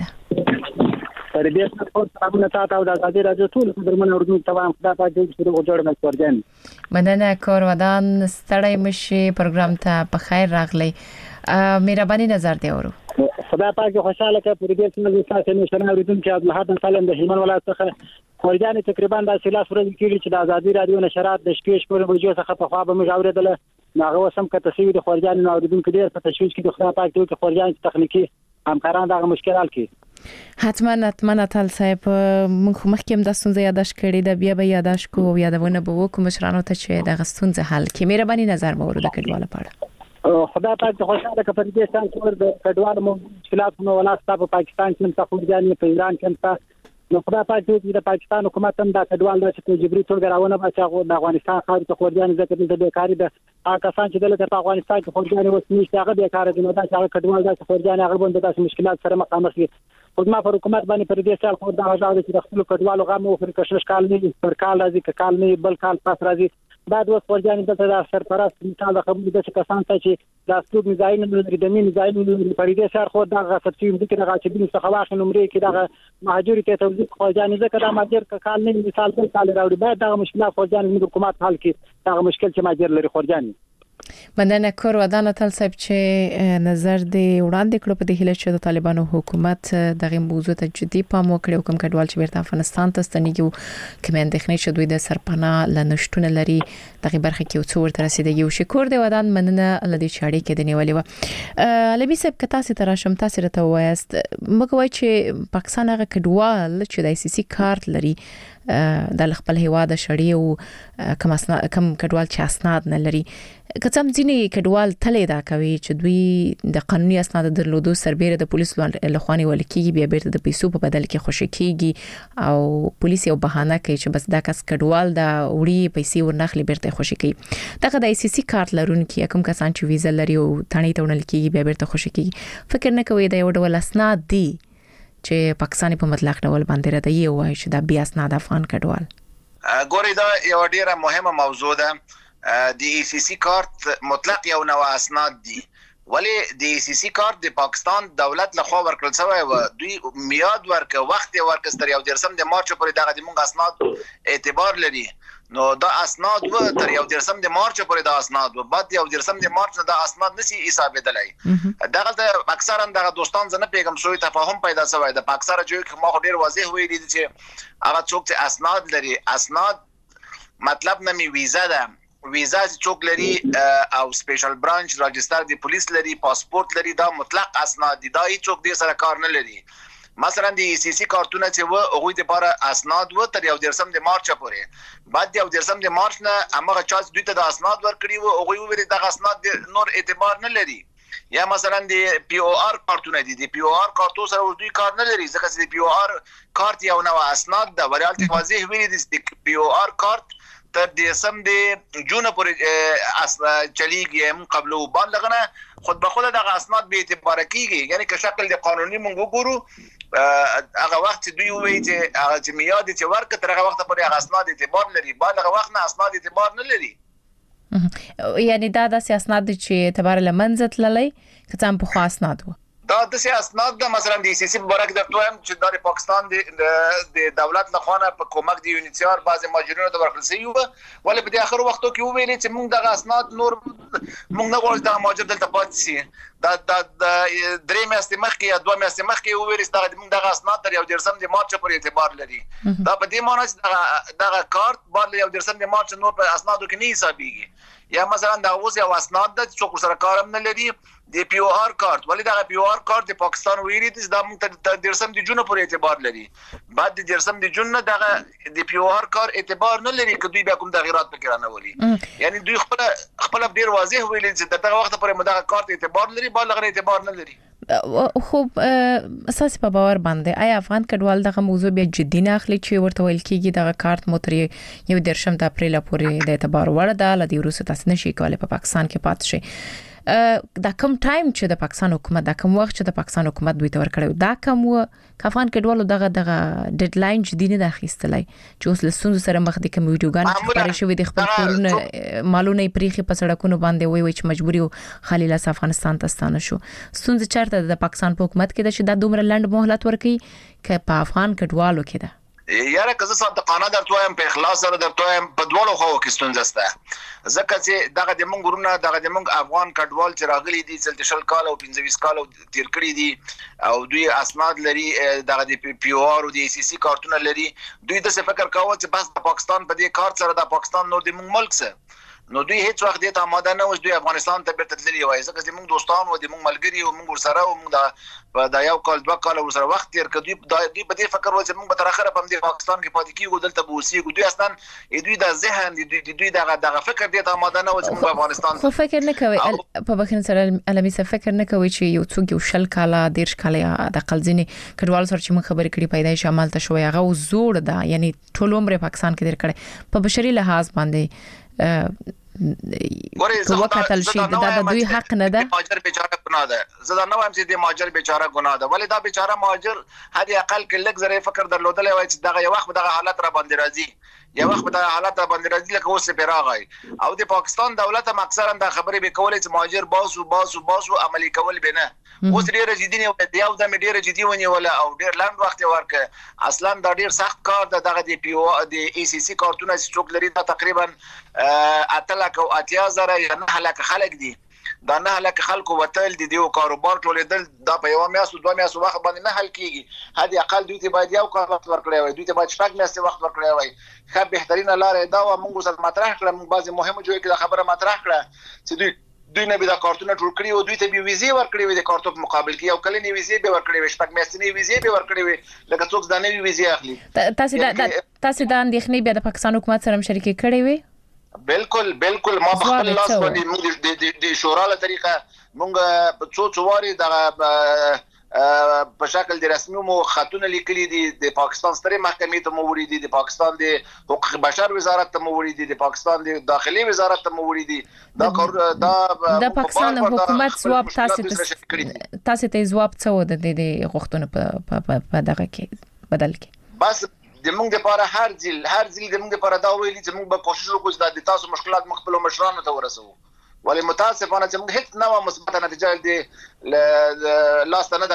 ده تربیت په څرګنده تاسو او د ازادي راځو ټول درمن اوریدونکو تمام خدای په دې چې جوړ مې ورجن مدن کورودان ستړی مشي پروګرام ته په خیر راغلی مهرباني نظر دی اورو خدای پاک خوشاله کړي پر دې چې موږ تاسو نه شنه اوریدونکو چې عبدالحق سالم د هلمند ولایت څخه خورجان تقریبا د سلاس ورځ کېږي چې د ازادي رادیو نشرات د شپې شپږ بجو څخه په خوا به موږ اوریدل ناغه وسم که تصویر د خورجان اوریدونکو ډیر په تشویش کې د خدای پاک ته خورجان تخنیکی همکاران دغه مشکل حل کړي حتما تل صاحب موږ مخکې د ستونزې یاداش کړي د بیا به یاداش کو یادونه به وکړو مشرانو ته چې د ستونزې حل کې مهرباني نظر مورد کډواله پاړه خدای پاک خوشاله کړي په دې څنګه چې د کډوالو مشکلات نو ولاسته په پاکستان کې هم خورجان په ایران کې نو خدای پاک دې د پاکستان حکومت هم دا کډوال د جبري ټول غراونه بچو د افغانستان خارج ته خورجان ذکر د بیکاری د کسان چې دلته په افغانستان کې خورجان وسنيشته هغه بیکاره دي نو دا چې کډوال د خورجان هغه باندې د مشکلات سره مخامخ دي خدما پر حکومت باندې پر دې سال خو دا غواړي چې د خپل کډوالو غو مو پر کشش کال نه پر کال راځي کال نه بل کال پاس راځي بعد وس خورجان د سرپرست مثال د خبرې د کسان ته چې د اسلوب نزاین د دمین نزاین پر دې سال خو دا تفصیل ذکر راځي د څخواخ نمرې کې دا مهاجر ته توضیح خورجان ذکر دا ماجر کال نه مثال بل کال راوړي بعد دا مشکلات خورجان د حکومت حل کې دا مشکل چې ماجر لري خورجان مننه کور ودان تل صاحب چې نظر دی وړاندې کړو په دې هله چې د طالبانو حکومت دغه موضوع ته جدي پام وکړي کوم کډوال چې بیرته افغانستان ته ستنیږي کوم اندېښنې چې دوی د سرپناه لنشتونه لري دغه برخه کې څو ورته رسیدګي او شکر دی ودان مننه لدی چاړي کې د نیولې و لبي صاحب کتا سي تراشم تاسو ته وایست مګوي چې پاکستان هغه کډوال چې د ICC کارت لري د خپل هیواد شړی او کم کډوال چې اسناد نه لري کڅم ځینې کډوال تلې دا کوي چې دوی د قانوني اسناد درلودو سربېره د پولیسو لخواني ولکېږي بیا بیرته د پیسو په بدل کې خوشی کیږي او پولیس یو بهانه کوي چې بس دا کس کډوال دا وړي پیسې ورنخلي بیرته خوشی کوي دغه د ICC کارت لرونکي کوم کسان چې ویزا لري او تڼۍ تونل کیږي بیا بیرته خوشی کیږي فکر نه کوي دا یو ډول اسناد دي چې پاکستاني په مطلق ډول باندې راځي یو وایي چې دا بیا اسناد افغان کډوال ګوري دا یو ډیره مهمه موضوع ده د ICC کارت مطلق یو نوع اسناد دي ولی د ICC کارت د پاکستان دولت لخوا ورکړل شوی و دوی میاد ورکه وخت ورکستر یو درسم د مارچ پورې دغه د مونږ اسناد اعتبار لري نو دا اسناد و تر یو درسم د مارچ پورې دا اسناد و بعد یو درسم د مارچ دا اسناد نسی حسابېدلای دغه اکثرا دغه دوستان زنه پیغام شوی تفاهم پیدا شوی د پاکستان چې ما ډیر واضح ویل دي چې هغه څوک چې اسناد لري اسناد مطلب نه می ویزا ده ویزا چې څوک لري او سپیشل برانچ راجستر دی پولیس لري پاسپورت لري دا مطلق اسناد دي دا هیڅ څوک دې سره کار نه لري مثلا د ICC کارتونه چې و هغه د لپاره اسناد و تر یو درسم د مارچ پورې بعد یو درسم د مارچ نه هغه چا دوی ته د اسناد ورکړي و هغه ویل د اسناد نور اعتبار نه لري یا مثلا د POR کارتونه دي د POR کارتو سره دوی کار نه لري ځکه چې د POR کارت یو نوع اسناد د ورالت واضح ویل د POR کارت تر دیسم د جون پورې چلیږي من قبل او بعد لغنه خود به خود د اسناد به اعتبار کیږي یعنی که شکل د قانوني مونږ وګورو هغه وخت دوی وایي چې هغه چې میاد چې ورکه تر هغه وخت پورې هغه اسناد اعتبار لري بعد هغه وخت نه اسناد اعتبار نه لري یعنی دا د اسناد چې اعتبار لمنځت للی کڅم په خاص اسناد و دا د اسناد د مثلا د ICC مبارک درته وایم چې د پاکستان د دولت لخوا په کومک دی یونیسیار بعضی ماجرونو د ورکړل شوی و ولې په اخر وختو کې ویل چې موږ دغه اسناد نور موږ نه غواړو د ماجر دلته پاتې شي دا درې میاشتې مخکې یا دوه میاشتې مخکې ویل چې موږ دغه اسناد تر یو درسم د مارچ پورې اعتبار لري دا په دې معنی چې دغه کارت بعد یو درسم د مارچ نور په اسنادو کې نه حسابيږي یا مثلا دا اوس یو اسناد د څوک سره کارم نه لري د پی او آر کارت ولې دا پی او آر کارت د پاکستان ویری دي دا موږ ته درسم د جون پر اعتبار لري بعد د درسم د جون دغه د پی او آر کار اعتبار نه لري که دوی بیا کوم تغیرات پکې رانه ولي یعنی دوی خپل ډیر واضح ویل چې دغه وخت پر مدغه کارت اعتبار لري بالغ اعتبار نه لري خوب اساس په باور باندې آیا افغان کډوال دغه موضوع بیا جدي نه اخلي چې ورته ویل کیږي دغه کارت موتري یو درشم د اپریل پورې د اعتبار وړ ده لدی روسه تاسو نشي کولای په پاکستان کې پات شي دا کوم ټایم چې د پاکستان حکومت دا کوم وخت چې د پاکستان حکومت دوی ته ورکړو دا کوم افغان کډوالو دغه ډیډلاین جدي نه اخیستلای چې اوس له سوند سره مخ د کوم ویډیوګان خبرې شوې د خپل کورونه مالونه پریخي په سړکونو باندې وي چې مجبوري خالي لاس افغانستان ته ستانه شو سوند چرته د پاکستان په حکومت کې د شدا دومره لند مهلت ورکړي ک په افغان کډوالو کې ده یاره که زه صادقانه درتوایم په اخلاص سره درتوایم په دوړو خو کې ستونزه سته ځکه چې دغه د مونږ ورونه دغه د مونږ افغان کډوال چې راغلي دي چې شل کال او 25 کال تیر کړی دي او دوی اسناد لري دغه د پی او آر او د ای سی سی کارتونه لري دوی د فکر کاوه چې بس د پاکستان په دې کارت سره د پاکستان نور د مونږ ملک سره نو دوی هیڅ وخت د آماده نه وځي دوی افغانستان ته بیرته تللی وای ځکه چې موږ دوستان او د موږ ملګری او موږ سره او موږ د یو کال دوه کال سره وخت تیر کړی دوی په دې فکر و چې موږ به تر اخره په پاکستان کې پاتې کیږو دلته به اوسېږو دوی اصلا دوی د ذهن دوی دغه فکر د آماده نه و چې موږ افغانستان خو فکر نه کوي په بخښنه سره علمي څه فکر نه کوي چې یو څوک یو شل کاله دیرش کاله د قلزنی کډوال سره چې موږ خبرې کړې پیدایش عمل ته شوی هغه زوړ ده یعنی ټول عمر پاکستان کې در کړي په بشري لحاظ باندې په وکتل شي دا د دوی حق نه ده ماجر بیچاره ګناه ده زه دا نه وایم چې د ماجر بیچاره ګناه ده ولې دا بیچاره ماجر هدي اقل کې لږ زره فکر درلودل وای چې دغه یو وخت دغه حالت را باندې راځي یو وخت دغه حالت را باندې راځي لکه اوس په راغی او د پاکستان دولت هم اکثرا دا خبرې به کولې چې ماجر باسو عملی کول به نه اوس ډیره جدي نه دی او د ډیره جدي ونی ولا او ډیر لاند وخت ورکه اصلا دا ډیر سخت کار دغه د پی او د ای سی سی کارتونه چې لري دا تقریبا اتلک او اتیازره یا نه هلاک خلک دي دا نه هلاک خلکو وتل دي او کاروبار ټولېدل دا په یو میاشت دوه میاشت وخت باندې نه حل کیږي هدي اقل دوی ته باید یو کار وخت ورکړی وي دوی ته باید شپږ میاشتې وخت ورکړی وي خو بهترینه لار دا و موږ سره مطرح کړم موږ بعضی مهمه جوړه کې خبره مطرح کړه چې دوی نه به دا کارتونه ټول کړی او دوی ته به ویزه ورکړي وي د کارتو په مقابل کې یو کله نه ویزه به ورکړي وي شپږ میاشتې ویزه به ورکړي وي لکه څوک دا نه ویزه اخلي تاسو دا اندېښنې بیا د پاکستان حکومت سره مشارکت کړی وي بالکل ما بخل لاس باندې موږ د شورا له طریقه موږ څو واري د په شکل د رسمي مو خطونه لیکلي دي د پاکستان ستري محکمې ته موري دي د پاکستان د حقوق بشر وزارت ته موري دي د پاکستان د داخلي وزارت ته موري دي د پاکستان حکومت جواب تاسو ته جواب څه و د غوښتنو په دغه کې بدل کې بس د موږ لپاره هر ځل د موږ لپاره دا ویلي چې موږ به کوشش وکړو چې د تاسو مشکلات مخبل مشرانو ته ورسو ولی متاسفانه چې موږ هیڅ نوې مثبت نتیجه دې لاس ته نه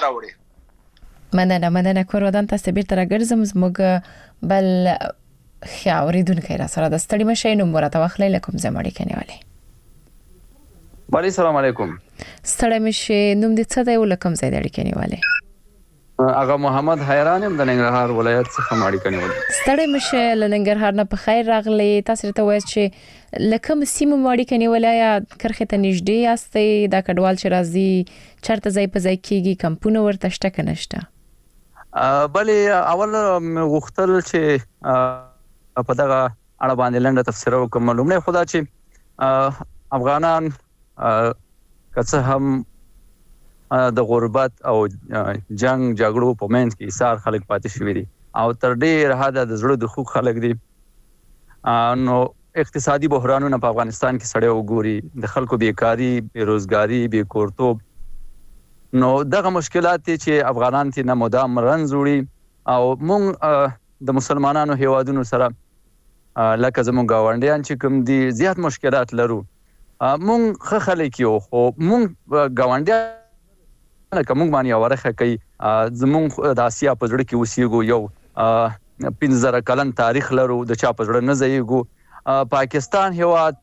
دراوړي مننه کورودان تاسو بیرته راګرځم زموږ بل خاورېدونکو را سره د ستړي مشي نو مرته واخلې لکم زموږ کنيواله بله السلام علیکم ستړي مشي نوم دې څه دی ولکم زید اړیکې نیواله اغه محمد حیران هم د ننګرهار ولایت څخه اړیکې نیولې ستړي مشي ل ننګرهار نه په خیر راغلی تاسو ته وایي چې لکه سیمه اړیکې نیولې یا کرخه ته نږدې یاستئ دا کډوال چې راځي چرته ځای په ځای کیږي کمپونه ورته شته کنه شته بله اول غوښتل چې په دغه اړه باندې لنډه تفسیر وکم معلومه خدا چې افغانان کڅه هم د غربت او جنگ جګړو په منځ کې ایثار خلک پاتې شوی دي او تر ډیر حد د زړه د خوږ خلک دي نو اقتصادي بحرانونه په افغانستان کې سړی وګوري د خلکو بیکاری بیروزګاری بیکورتوب نو دغه مشکلات چې افغانان ته نه مدام رنځ وړي او مونږ د مسلمانانو هیوادونو سره لکه زموږ گاونډیان چې کوم دي زیات مشکلات لرو مونږ خلک یو خو مونږ گاونډیان لکه مونږ باندې اورخه کوي زمونږ د آسیا په ځړ کې اوسېګو یو 15 کلن تاریخ لرو د چا په ځړ نه ځایګو پاکستان هیواد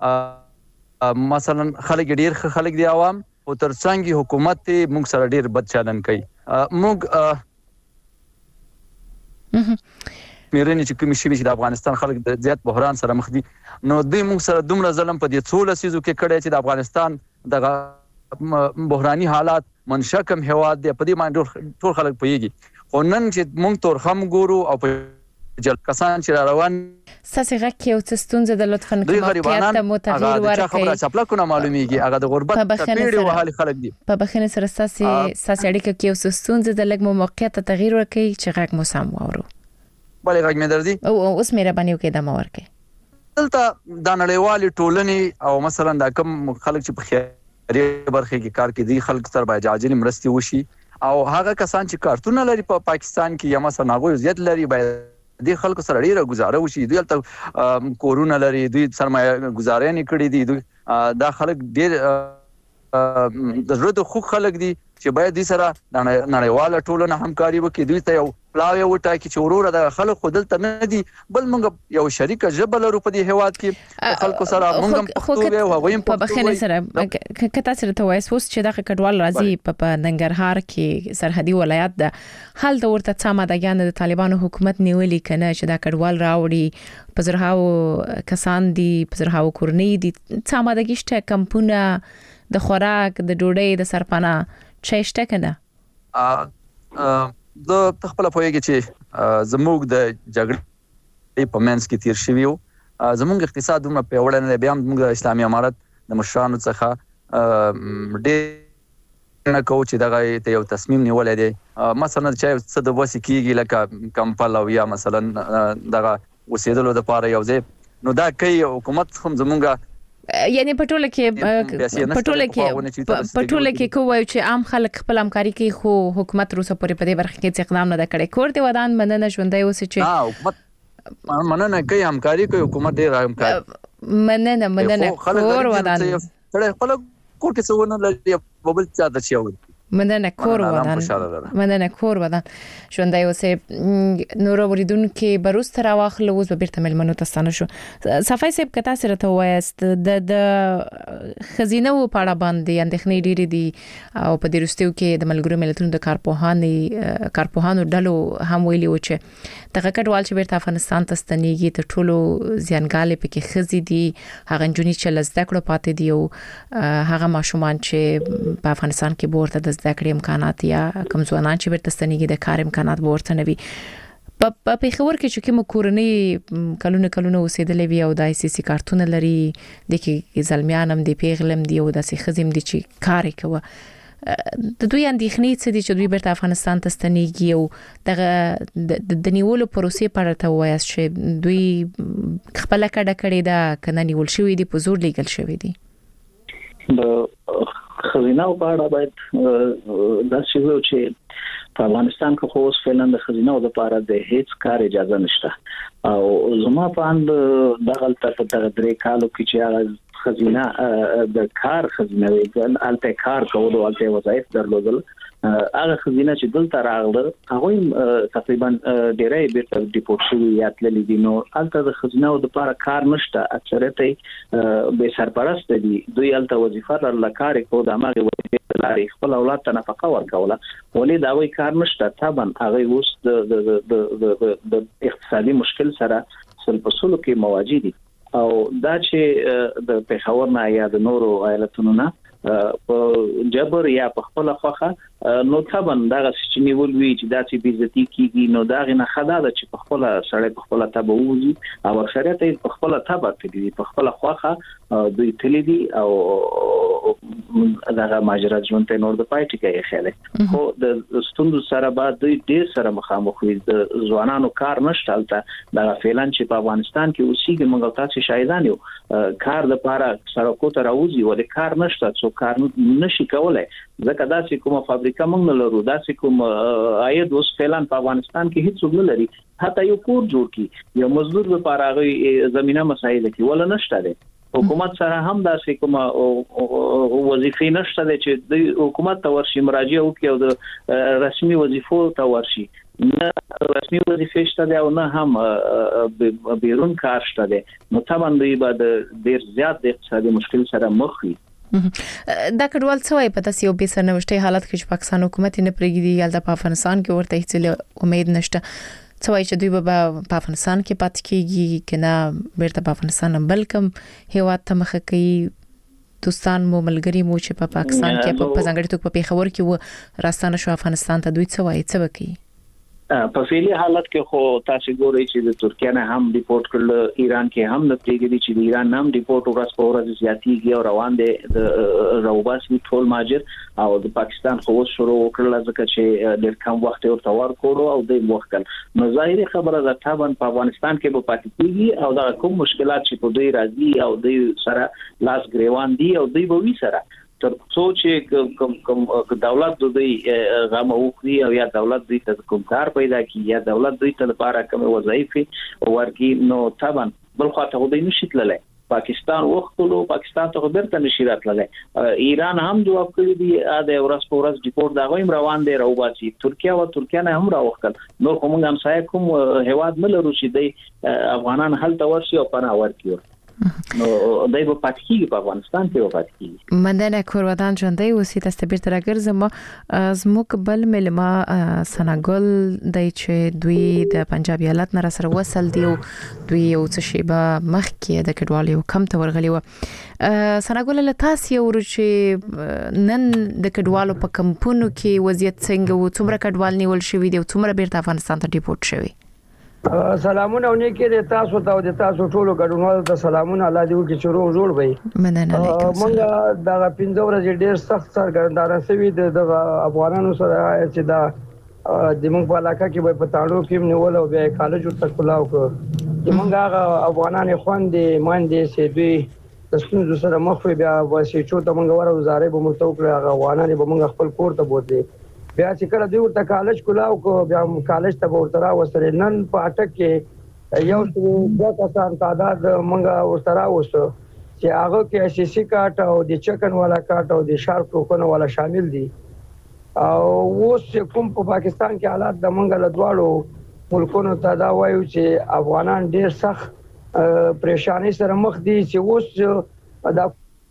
مثلا خلک ډیر خلک دي عوام او ترڅنګ حکومت ته مونږ سره ډیر بد چلن کوي مونږ شمیرنې چې کوم شي چې د افغانستان خلک د زیات بحران سره مخ دي نو دوی موږ سره دومره ظلم په دې څو لسیزو کې کړی چې د افغانستان د بحراني حالات منشأ کم هواد دی په دې باندې ټول خلک پوهیږي خو نن چې موږ تورخم ګورو او په جل کسان چې روان ساسي غکه او ستونزه د لطفاً کومه مو تغییر ورکړي خبره چپلا کو نه معلومیږي هغه د غربت پیړې وهالي خلک دي په بخنه سره ساسي اړیکه کې او ستونزه د لګ مو موقعیت تغییر ورکړي چې غږ مو سم واورو بلې غږ مې دردي او اوس مې ربانیو کې د مورکه دلته د نړیوالې ټولنې او مثلا د کوم خلک چې په خیري برخه کې کار کوي خلک سره باید عاجل مرستي وشي او هغه کسان چې کارتونه لري په پاکستان کې یا مثلا هغه زیات لري باید د خلکو سره ډیره گزاره وشي دوی ته کورونا لري دوی سرمایه گزاري نه کړی دي دوی دا خلک ډیر د زړه خو خلک دي چې باید دې سره د نړیواله ټولنه همکاري وکړي دوی ته یو پلاوی وټاکي چې ورور د خلک خودل ته نه دي بل موږ یو شریک جبل لرو په دې هواد کې خلکو سره موږ پښتو او ویم په بخنه سره کته سره ته وایس وس چې د کډوال راځي په ننګرهار کې سرحدي ولایت ده حال د ورته څامه د ګان د طالبانو حکومت نیولې کنه چې دا کډوال راوړي په زرهاو کسان دي په زرهاو کورنۍ دي څامه د گشته کمپونه د خوراک د ډوډۍ د سرپانا چېشته کنه د تخپل پوهیږي چې زموږ د جګړې په منځ کې تیر شوی زموږ اقتصاد دومره پیاوړی نه دی بیا موږ د اسلامي امارت د مشرانو څخه ډېر نه کوو چې دغه ته یو تصمیم نیولای دی مثلا چې څه د وسی کیږي لکه کمپل او یا مثلا دغه وسیدلو د پاره یو ځای نو دا کوي حکومت هم زموږ یعنی پټوله کې کوی چې عام خلک خپل همکاري کوي خو حکومت روسه پورې په دې برخه کې اقدام نه کړي کور دی ودان مننه ژوندۍ اوس چې حکومت مننه کوي همکاري کوي حکومت ډیر همکاري مننه کور ودان سره خپل کور کې څونه لري بل څه د چاوي مننه کور ودان ژوندۍ اوس نور وریدون کې بروست راواخل اوس به بیرته ملمنو تاسو شو صفای سیب کتا سره ته وایست د خزینه و پاړه باندې اندېښنې ډېرې دي او په دې رستیو کې د ملګرو ملتونو د کارپوهانو ډلو هم ویلي و چې دغه کډوال چې بیرته افغانستان ته ستنېږي ته ټولو زیانګالې پکې خزي دي هغه نجونې چې لزده کړو پاتې دي او هغه ماشومان چې په افغانستان کې ورته د زده کړې امکانات یا کوم ځوانان چې بیرته ستنېږي د کار امکانات ورته نه وي په پیښور کې چې کوم کورنۍ کلونه اوسېدلې وي او د آی سی سی کارتونه لري د کې زلمیانم دی پیغلم دی او د سي خزم دي چې کار کوي د دوی اندېښنې څه دي چې دوی بیرته افغانستان ته ستنېږي او دغه د نیولو پروسې په اړه ته وایي چې دوی خپل کډه کړې ده کنه نیول شوی دي په زور لیګل شوی دي خزینه او باړه باید دا چې په افغانستان کې خو اوس فعلا د خزینه او لپاره د هیڅ کار اجازه نشته او زما په اند د غلطه په دغه کالو کې چې خزینه د کار خزینه وي الته کار کول او الته وظایف درلودل هغه خزینه چې دلته راغله هغه تقریبا ډیرې بیرته ډیپورټ شوی یا تللی دي نو الته د خزینه او د لپاره کار نشته اکثریت به سرپرست دي دوی الته وظیفه لرله کار کوي د هغه وظیفه لري خپل اولاد ته نفقه ورکوله ولې دا وایي کار نشته طبعا هغه اوس د اقتصادي مشکل سره سلسله کې مواجه دي او دا چې د پیښور نه یا د نورو ایالتونو نه په جبر یا په خپل خوخه نو طبعا دا چې نیول وی چې دا چې بیزتی کیږي نو دا غنه خدا د چې په خپل سړی په خپل تبه وځي او اکثریت په خپل تبه تدي په خپل خوخه دوی تللی دي او دا ماجرات ژوند ته نور د پایټی کې خاله خو د ستوندو سره بعد دوی ډیر سره مخامخ وي د ځوانانو کار نشته دا فعلان چې په افغانستان کې اوسېږي موږ تاسو شاهدان یو کار لپاره سړکو ته راوځي ولې کار نشته څو کار نشي کولای ځکه دا چې کومه فابریکه موږ نه لرو دا چې کوم عاید اوس فعلان په افغانستان کې هیڅ نه لري حتی یو کور جوړ کی یو مزدور لپاره هغه زمينه مسایل کې ولا نشته ده حکومت سره هم دا چې کومه وظیفې نشته ده چې د حکومت ته ورشي مراجعه وکړي او د رسمي وظیفو ته ورشي نه رسمي وظیفې شته ده او نه هم بیرون کار شته ده نو طبعا دوی بعد ډیر زیات د اقتصادي مشکل سره مخ وي دا کډوال څه وایي په تاسو یو به سرنوشتي حالت کې چې پاکستان حکومت نه پرېږدي یا د افغانستان کې ورته هیڅ امید نشته څه وایي چې دوی په افغانستان کې پاتې کیږي کنه بیرته په افغانستان بلکم هیواد ته مخه کوي دوستان مو ملګری مو چې په پاکستان کې په ځانګړي توګه په پیښور کې و راستانه شو افغانستان ته دوی څه وایي څه وکړي په فعلی حالت کې خو تاسو ګورئ چې د ترکیه نه هم ریپورت کړل ایران کې هم د پریګری چې د ایران نام ریپورت ورځ په ورځ زیاتیږي او روان دي د روباسي ټول ماجر او د پاکستان خو شروع وکړل ځکه چې ډېر کم وخت ورته ورکړو او د وخت نو ظاهري خبره ده طبعا په افغانستان کې به پاتې کیږي او دا کوم مشکلات چې په دوی راځي او دوی سره لاس ګریوان دي او دوی به وی سره تر څو چې کوم دولت دوی غم وکړي او یا دولت دوی ته کوم کار پیدا کړي یا دولت دوی ته لپاره کوم وظایف ورکړي نو طبعا بل خاطر دوی نشي تللی پاکستان وختلو پاکستان ته بیرته نشي راتللی ایران هم جواب کړی دی د ورځ په ورځ ریپورت دا غویم روان دی روباسي ترکیه او ترکیه نه هم راوخل نو کوم هم سایه کوم هواد نه لرو چې دی افغانان هلته ورشي او پناه ورکړي نو دای په پاتکیږي په افغانستان کې وپاتکیږي مندنه کورودان ژوندۍ اوسې تاسو بیرته راګرځم زموږ بل ملما سناګل دای چې دوی د پنجاب ایالت نه سره وصل دی دوی یو څه شی به مخ کې د کډوال یو کم ته ورغلی و سناګل له تاسو ور چې نن د کډوالو په کمپونو کې وضعیت څنګه و څومره کډوال نیول شوی دی او څومره بیرته افغانستان ته ډیپورت شوی سلامونه او نیکی د تاسو ته او د تاسو ټولو ګډونوالو ته سلامونه الله دې وکړي چې روغ جوړ وي مننه علیکم مونږ دا 15 ورځې ډېر سخت سرګردانه شوي د افغانانو سره چې دا د موږ په علاقه کې په تاړو کې نیول او بیا کالج ورته کلاو کو چې موږ هغه افغانان خوندې ماندې چې دوی د ستونزو سره مخ وي بیا واسي چې ته موږ ورو وزارې به متوکل هغه افغانان به موږ خپل کور ته بوتلي بیا چې کله دوی ورته کالج کولاو کو بیا کالج ته ورته راوستل نن په اټک کې یو څو کسان تعداد مونږه ورته راوستو چې هغه کې اساسي کارت او د چکن والا کارت او د شارپ ټوکن والا شامل دي او اوس کوم په پاکستان کې حالات د مونږه له دواړو ملکونو ته دا وایو چې افغانان ډیر سخت پریشانی سره مخ دي چې اوس دا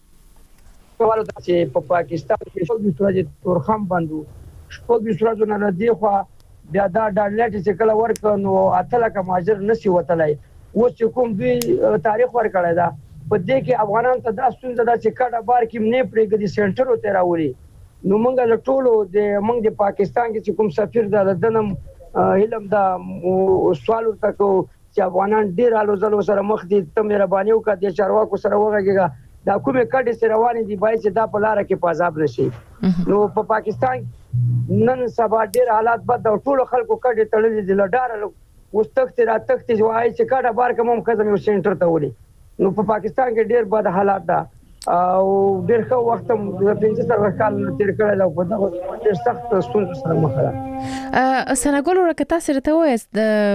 ټول چې په پاکستان کې څو ډول تورخم بندو شپږ ورځې نه دی خو بیا دا ډالټ چې کله ورک نو اتل کا ماجر نسی وتلای و چې کوم دوی تاریخ ورکړی دا په دې کې افغانان ته دا ستونزه ده چې کډه بار کې نه پرېږدي سنټر ته راولي نو موږ له ټولو د موږ د پاکستان کې کوم سفیر د دنم علم دا سوال ورته چې افغانان ډیر الوزلو سره مخ دي ته مهرباني وکړه د چارواکو سره وغږیږه دا کومه کډه سره روانې دي بای چې دا په لار کې پازاب نشي نو په پاکستان نن سبا ډیر حالات بد او ټول خلکو کډه تړلې دي لډار وستخت را تخت وای چې کډه بار کوم خزم یو سنټر ته ولي نو په پاکستان کې ډیر بد حالات ده او ډیر ښه وخت هم د 15 کال تیر کړل او په دغه ډیر سخت ستونزو سره مخ ده سناګل ورکتا سره ته وایي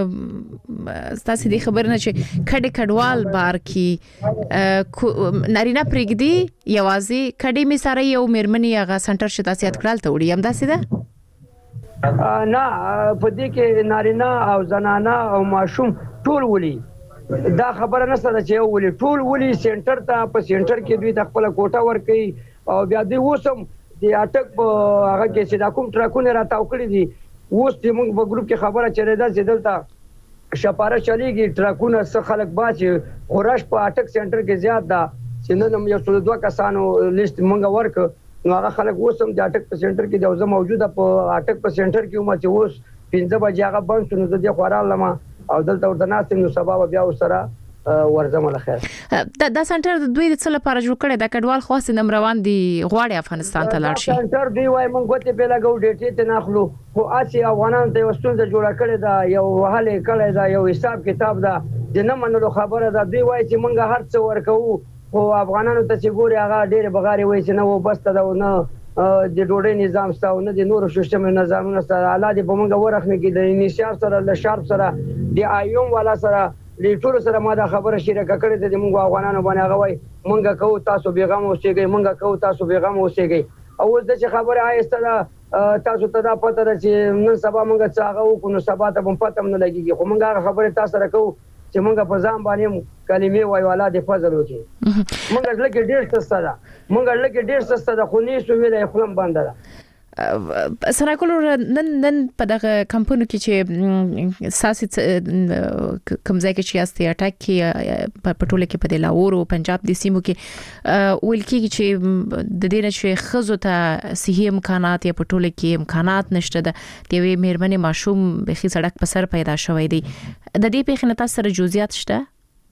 تاسو دې خبر نه چې کډوال بار کې نارینه پرګدي یوازې کډې می سره یو مرمنی هغه سنټر شته سیات کړل ته وړي هم داسې ده نه په دې کې نارینه او زنانه او ماشوم ټول ولي دا خبره نه سره چې یو ولي ټول ولي سنټر ته په سنټر کې دوی د خپل کوټه ورکي او بیا دوی وسم د اټک په هغه کې چې دا کوم ټرکونه راتاو کړی دي اوس چې موږ په ګروپ کې خبره چلے دا چې دلته شپاره چلیږي ټرکونه څخه خلک باچ خورش په اټک سنټر کې زیات ده چې نن یو څو دوه کسانو لیست موږ ورک نو هغه خلک وسم د اټک په سنټر کې د موجوده په اټک په سنټر کې ما چې اوس 15 بجې هغه بند شو نو د خوراله لمه او دلته ورته ناسم نو سبا بیا وسره ورزمه لخير دا سنټر د دوی د څه لپاره جوړ کړي دا کډوال خاص نم روان دي غواړي افغانستان ته لاړ شي سنټر دی وای مونږ غوته په لګو ډیټې ته ناخلو خو اسی افغانان ته وستون د جوړ کړي دا یو وهله کړي دا یو حساب کتاب دا د نه منلو خبره دا دی وای چې مونږ هر څه ورکو خو افغانانو ته چې ګوري هغه ډېر بغاري وای چې نو بس ته دا نه د ډوډۍ نظام ستاو نه د نورو سیستم نظامونو سره الله دې په موږ ورخنه کې د انیشار سره له شارپ سره د ایوم والا سره لیټور سره ما دا خبره شریکه کړې ده موږ افغانانو باندې هغه وای موږ کوو تاسو بیغم اوسېږئ موږ کوو تاسو بیغم اوسېږئ او د خبره آیسته تاسو ته دا پته ده چې نن سبا موږ څه هغه وکړو نو سبا ته هم پته نه لګيږي خو موږ هغه خبره تاسو سره کوو چې موږ په ځان باندې کلمې وایو الله دې فضل وکړي موږ لکه ډېر سسته ده موږ لکه ډېر سسته ده خو نه سو ویلې خپل باندې سناکول نن په دغه کمپونو کې چې ساسي کمزای کې چې استي اٹیک کې په ټوله کې په لاهور او پنجاب د سیمو کې ویل کېږي چې د دې نشه خزو ته صحي امکانات یا په ټوله کې امکانات نشته د یوې مېرمنې ماشوم بخي سړک په سر پیدا شوی دی د دې په خنتا سره جزئیات شته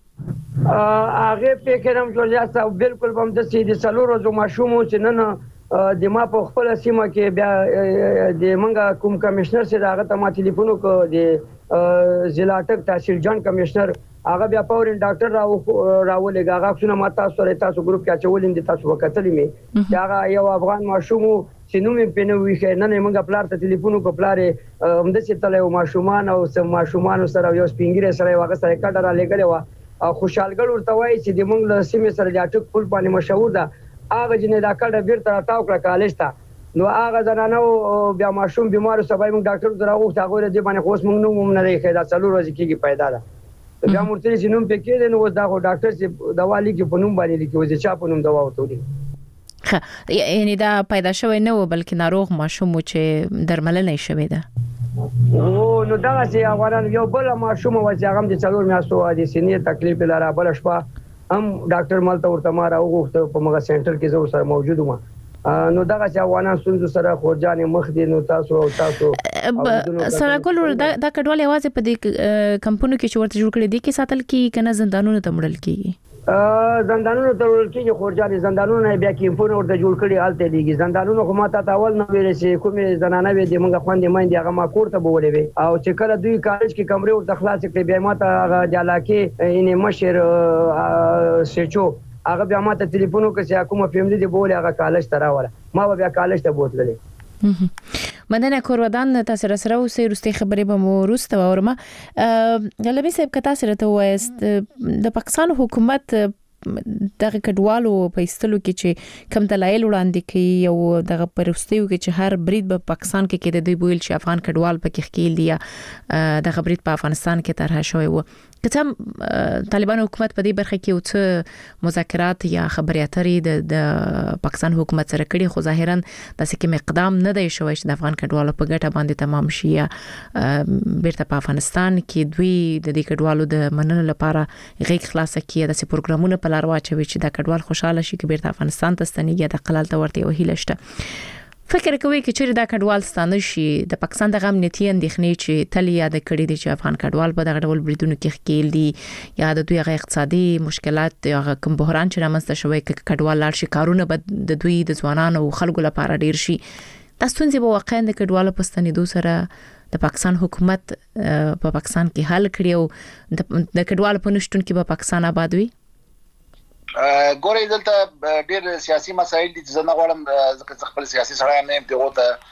هغه په کې هم جزئیات بالکل هم د سې د څلور ورځې ماشوم چې نن د ما په خپل سیمه کې بیا د منګه کوم کمشنر سره هغه ته ما ټلیفون وکړ د ضلع ټک تحصیل جان کمشنر هغه بیا پاورین ډاکټر راولېږه هغه څونه ما تاسو سره تاسو ګروپ کې اچولین دي تاسو وکړلې مې هغه یو افغان ماشوم چې نو مې پنه وی خیر نه منګه پلار ته ټلیفون وکړ پلار هم د څه تلې ماشومان او سم ماشومان سره یو سپینګره سره هغه سره کډه را لګلې و او خوشالګل ورته وایي چې د منګ له سیمه سره د ټک پل باندې مشهور ده هغه جنې دا کډه بیرته تاو کړه کالج ته نو هغه زنانه بیا ماشوم بیمار سبا موږ ډاکټر ته راغوښت هغه دې باندې خوښ موږ نو نه لري خیر دا څلور ورځې کېږي پیدا ده بیا مرتي چې نوم پکې دي نو دا ډاکټر چې دوا لیکي په نوم باندې لیکي چې چا په نوم دوا وته دي یعنی دا پیدا شوی نه و بلکې ناروغ ماشوم چې درملنه شوی ده نو دا چې افغانان یو بل ماشوم و چې هغه د څلور میاشتو د سینې تکلیف لاره بل شپه هم ډاکټر مالته ورته ما راوغوښته په مغه سنټر کې زه سره موجود وم نو دغه چې افغانان ستونزو سره خورجانې مخ دي نو تاسو سره کول دا کډوال یوازې په دې کمپونو کې چې ورته جوړ کړي دي کې ساتل کې کنه زندانونو ته مړل کیږي زندانونو ته مړل کیږي خورجانې زندانونو بیا کمپونو ورته جوړ کړي حالت دیږي زندانونو خو ما ته اول نو ویل چې کومې زنانه وي د موږ خوندې مې هغه ما کوړه بولې وي او چې کله دوی کالج کې کمرې ورته خلاص کړي بیا ما ته هغه جالاکي انې مشر سچو هغه بیا ما ته ټلیفون وکړ چې کومه فیملی دی بولې هغه کالج ته راوړه ما بیا کالج ته بوتللې مننه کوردان تاسو سره اوسې رستي خبرې به مو روسته اورم لمې صاحب کتا سره ته وایست د پاکستان حکومت دغه کډوالو په استلو کې چې کم دلایل وړاندې کوي او دغه پرستیو کې چې هر برید په پاکستان کې د دوی بویل چې افغان کډوال پکې خکیل دي دغه برید په افغانستان کې طرح شوی و کته طالبان حکومت په دې برخه کې او څه مذاکرات یا خبرې اترې د پاکستان حکومت سره کړي خو ظاهرا داسې کې مقدام نه دی شوی چې د افغان کډوالو په ګټه باندې تمام شي یا بیرته په افغانستان کې دوی د دې کډوالو د مننه لپاره غیږ خلاصه کړي د پروګرامونو په لار واچوي چې د کډوال خوشاله شي چې بیرته افغانستان ته ستنېږي د قلال ته ورته وهیله شته فکر کوي چې چیرې دا کډوال ستانه شي د پاکستان د امنیتي اندېښنې چې تل یاد کړی دي چې افغان کډوال په دغه ډول بریدونو کې ښکیل دي یا د دوی غیر اقتصادي مشکلات یا کوم بحران چې رامنځته شوی کډوال لار شي کارونه به د دوی د ځوانانو او خلکو لپاره ډیر شي تاسو څنګه به واقعا د کډوالو په ستنېدو سره د پاکستان حکومت په پاکستان کې حل کړی او د کډوالو په نشټون کې به پاکستان آباد وي ګورې دلته ډېر سیاسي مسایل دي چې زه نه غواړم ځکه خپل سیاسي سړی نه یم دغه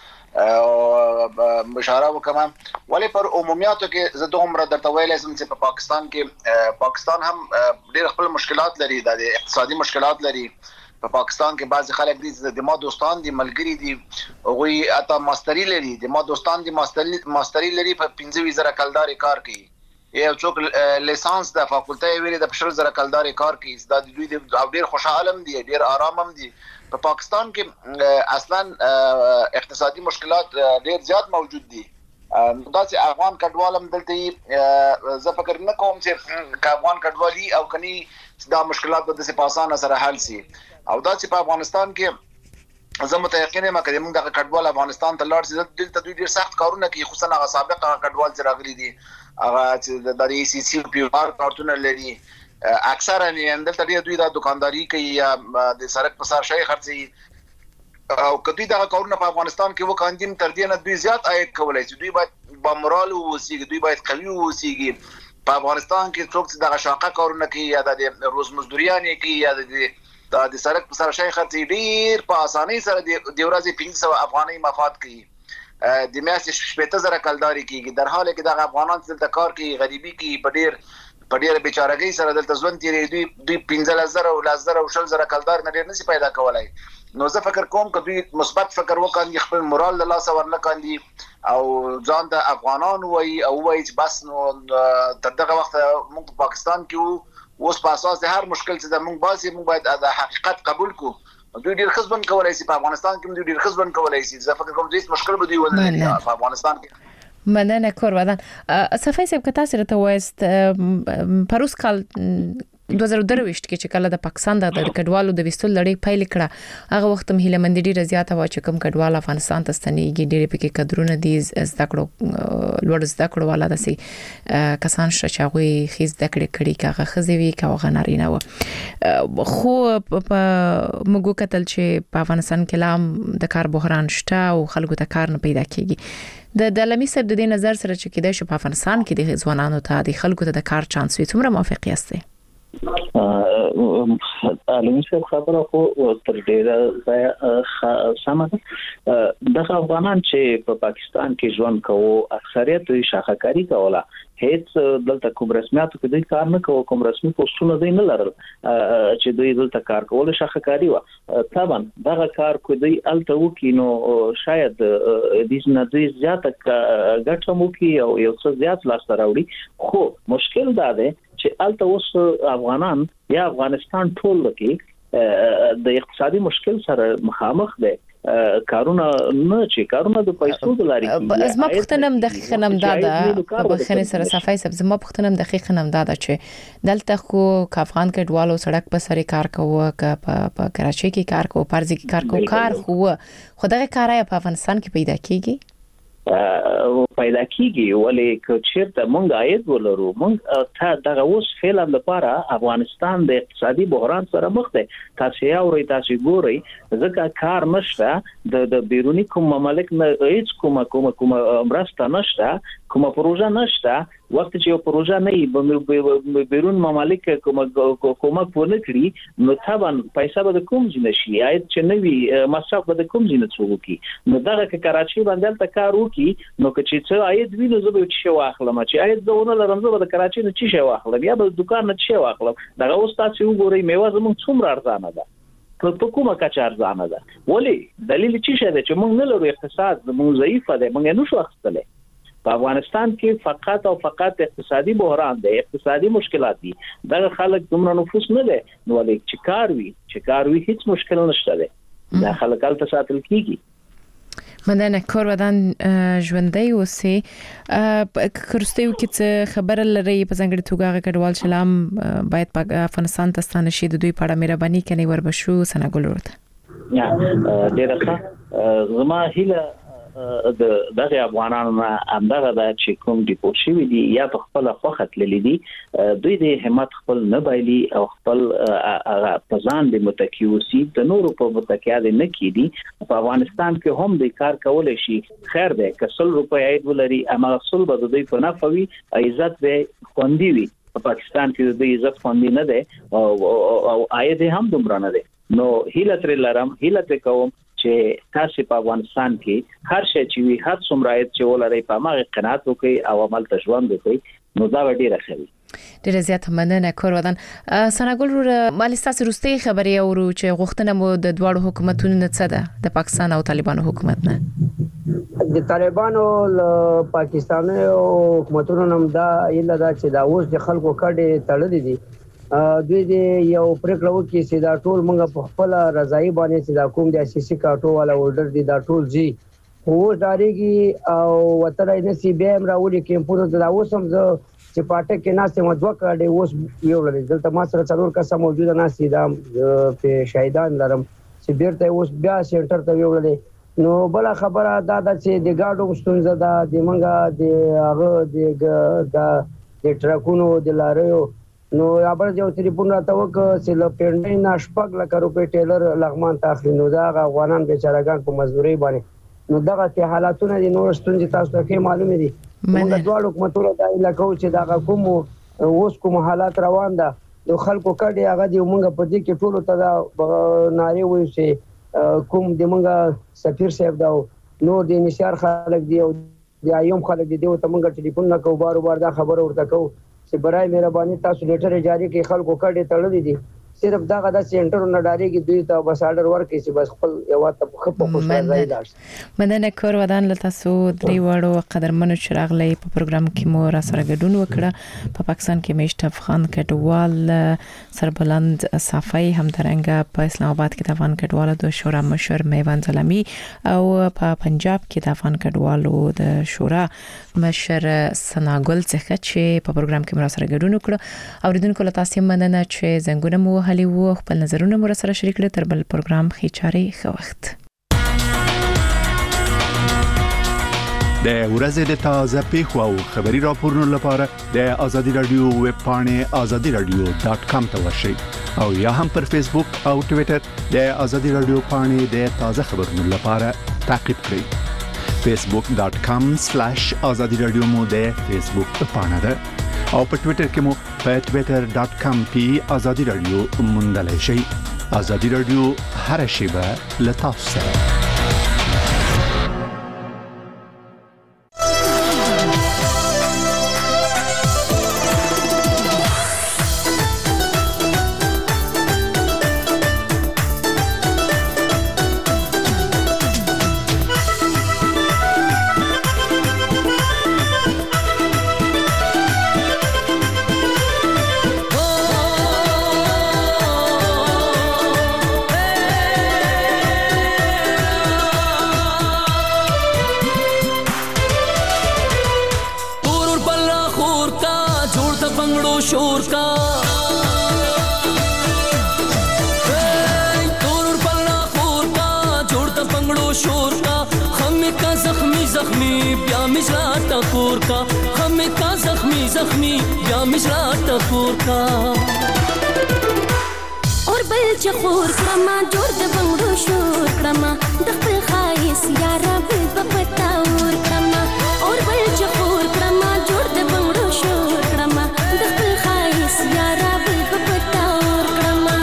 ته مشاره وکم ولې پر عمومیاتو کې زه دومره درته ویلای شم چې په پاکستان کې پاکستان هم ډېر خپل مشکلات لري د اقتصادي مشکلات لري په پاکستان کې بعض خلک دي د ما دوستان دي ملګری دي غوي اته ماستری لري د ما دوستان دي ماستری لري په 15000 کلداري کار کوي یو څوک لیسانس د فاکولټي ویلي د 15000 کلداري کار کوي د دوی د ډېر خوشاله دي ډېر آرام هم دي په پاکستان کې اصلا اقتصادي مشکلات ډېر زیات موجود دي دا چې افغان کډوالم دلته زه فکر نه کوم چې افغان کډوالي او کني دا مشکلات به د پاسانه سره حل شي او دا چې په افغانستان کې زه متيقن یم چې موږ د کډوال افغانستان ته لاړ شي دلته دوی ډېر سخت کارونه کوي خصوصا هغه سابق کډوال چې راغلي دي هغه چې د ای سی سی پی آر کارتونه لري اکثرا یې دلته دوی د دکانداري کوي یا د سرک په سر شي خرڅي او کدی دا کارونه په افغانستان کې وکاندیم تر دې نه دوی زیات عاید کولای شي دوی باید با مورال وسیږي دوی باید قوي وسیږي په افغانستان کې څوک چې د شاقه کارونه کوي یا د روز مزدوریانه کوي یا د سرک په سر شي خرڅي ډیر په اسانۍ سره د ورځې 500 افغانۍ مفاد کوي د میاشتې 15000 کلداري کیږي در حاله کې د افغانان دلته کار کوي غریبي کوي په ډیر بیچارهګۍ سره دلته ژوند تیری دوی 15000 او 10000 او 10000 کلدار نه ډیر نشي پیدا کولای نو زه فکر کوم چې دوی مثبت فکر وکړي خپل مورال له لاسه ورنکاندي او ځان د افغانان وای او وای چې بس نو تر دغه وخت موږ په پاکستان کې اوس په اساس هر مشکل چې موږ باسي موږ باید د حقیقت قبول کو دوی ډیر خزبن کولای شي په افغانستان کې دوی ډیر خزبن کولای شي زه فکر کوم چې مشکل به دوی ولري په افغانستان کې مننه کور ودان صفای صاحب کته سره ته وایست پروس کال 2023 کې چې کله د پاکستان د کډوالو د وستل لړۍ پیل کړه هغه وخت هم هیله مند ډیره زیاته و چې کوم کډوال افغانستان ته ستنېږي ډیره پکې قدرونه دي زده کړو لوړ زده کړو والا دسي کسان چې هغه خیز زده کړي کاغه خزوي کاغه نارینه و خو موږ کتل چې په افغانستان کې لام د کار بحران شته او خلکو ته کار نه پیدا کیږي د علمي سر د نظر سره چې کېدای شي په افغانستان کې د ځوانانو ته د خلکو ته د کار چانس وي څومره موافق یاست علمي صاحب خبره خو تر ډیره سمه د افغانان چې په پاکستان کې ژوند کوي اکثریت یې شاخکاری کوله هیڅ دلته کوم رسمیاتو کې دوی کار نه کوي کوم رسمي پوسټونه دوی نه لرل چې دوی دلته کار کول شاخکاری و طبعا دغه کار کوي دوی الته وکي نو شاید دې نه دوی زیاته ګټه مو کوي او یو څه زیات لاس راوړي خو مشکل دا دی چې الته اوس افغانان یا افغانستان ټول کې د اقتصادي مشکل سره مخامخ دي کارونه نه چې کارونه د پیسو د لاري زما پختنم دقیقاً نم داده په خنه سره صفای سب زما پختنم دقیقاً نم داده چې دلته خو افغان کډوالو سړک په سر کار کوي په کراچۍ کې کار کوي پارزي کې کار کوي کار خو خدای کارای په افغانستان کې پیدا کیږي پیدا کیږي ولې که چیرته مونږ عاید ولرو مونږ ته دغه اوس فعلا لپاره افغانستان د اقتصادي بحران سره مخ دی تاسو یې تاسو ګورئ ځکه کار نشته د بیرونی کوم مملک نه هیڅ کوم مرسته نشته کوم پروژه نشته وخت چې یو پروژه نه بیرون مملک کوم ونه کړی نو طبعا پیسې به کوم ځای نشي عاید چې نوي مصرف به کوم ځای نه څوکي نو دغه کراچۍ باندې ته کار وکي نو چې څه عاید ویني زه به چې واخلم چې عاید زونه لرم زه به کراچۍ نه چې واخلم یا به دکان نه چې واخلم دغه اوس تاسو وګورئ میوه زموږ څومره ارزانه ده په کومه کچه ارزانه ده ولی دلیل چې شه چې موږ نه لرو اقتصاد موږ ضعیف دی موږ نه شو اخستلې په افغانستان کې فقط او فقط اقتصادي بحران دی اقتصادي مشکلات دي دغه خلک دومره نفوس نه دي نو ولې چې کار وی هیڅ مشکل نشته دی دا خلک الته ساتل کیږي مننه کور ودان ژوندۍ اوسې کرستیو کې خبر لري په څنګه توګه کډوال شلام باید په افغانستان ته ستانه شي د دوی په اړه مهرباني کوي وربشو سنګول ورته یا ډیره ښه زما هیله دغه افغانانو همدغه د چې کوم ډیپورټ شوی دي یا په خپل خوخه تللی دي دوی د همت خپل نه بایلي او خپل پزان د متکیوسی د نورو په متکیا دي نه کیدي په افغانستان کې هم د کار کول شي خیر ده کسل روپۍ عاید ولري اما اصل به دوی په نفوي عزت به خوندي وي په پاکستان کې د عزت خوندي نه ده او عاید هم دومره نه ده نو هیله تر لرم هیله کوم چې تاسو په افغانستان کې هر شي چې وي هر څومره چې ولري په ماغه قناعت وکړي او عمل ته ژوند وکړي نو دا ډیره ښه ډیره زیات مننه کور ودان سنګول مالي تاسو روستي خبري اورو چې غوښتنه مو د دوړو حکومتونو نه څه ده د پاکستان او طالبانو حکومت نه د طالبانو پاکستاني حکومتونو نوم دا اله دا چې دا اوس د خلکو کډه تړلې دي دوی دې یو پریکړه وکړي چې دا ټول موږ په خپل رضایي باندې چې دا کوم د اساسي کاټو والا اورډر دي دا ټول جی خو داریږي او وتره نسی به امراولي کیمپونو دا اوسم زه چې پاټه کې ناسه مدوه کړي اوس یو لري دلته ما سره څلور کسه موجوده ناسي دا په شهیدان لرم چې بیرته اوس بیا سنټر ته ویولې نو بل خبره دا چې د گاډو ستونزه دا د منګه د هغه د ټرکونو د لاریو نو ابر جو ټلیفون راته وک چې له پیډې ناشپګ لکه روپې ټیلر لغمان تاخلي نو دا افغانان بیچارهګان په مزدوري باندې نو دغه کې حالاتونه دي نو ستونزې تاسو ته معلومه دي موږ دوه حکومتونو دا لکه چې دا کوم اوس کوم حالات روان ده نو خلکو کډي هغه دی موږ په دې کې ټولو ته دا ناری وایي چې کوم د موږ سفیر صاحب دا نو د نشار خلک دی او د ایوم خلک دی ته موږ ټلیفون نه کوو بار دا خبر ورته کوو چې برای مهرباني تاسو لیټر جاری کړئ خلکو کډه تړلې دي صرف دغه د سنټرونو ډاریږي دوی ته بس آرډر ورکړي چې بس خپل یو ته په خوشاله ځای لاړ. مننه کور ودان له تاسو درې وړو قدرمنو چراغلي په پروګرام کې مو را سره ګډون وکړه. په پاکستان کې مشت افغان کډوال سربلند صافي همدارنګه په اسلام آباد کې د افغان کډوالو د شورا مشر میوان زلمی او په پنجاب کې د افغان کډوالو د شورا مشر سناګل څخه چې په پروګرام کې مو را سره ګډون وکړه. اوریدونکو له تاسو مننه چې زنګونه مو هلي وو خپل نظرونه مو سره شریک کړل. تر بل پروګرام خېچاري خو وخت د ورځې د تازه پیښو او خبري راپورونو لپاره د ازادي رادیو ویب پاڼه azadiradio.com ته ورشئ او یا هم پر فیسبوک او ټوئیټر د ازادي رادیو پاڼه د تازه خبرونو لپاره تعقیب کړئ. facebook.com/azadiradio مو د فیسبوک پاڼه ده او په ټوئیټر کې مو په twitter.com/azadiradio موندلای شئ. ازادي رادیو هر شیبه له تاسو سره. और बल चखोर कमा जोड़ द बंगड़ो शोर कमा दखल खाइस यारा बिल बपताऊर कमा और बल चखोर कमा जोड़ द बंगड़ो शोर कमा दखल खाइस यारा बिल बपताऊर कमा.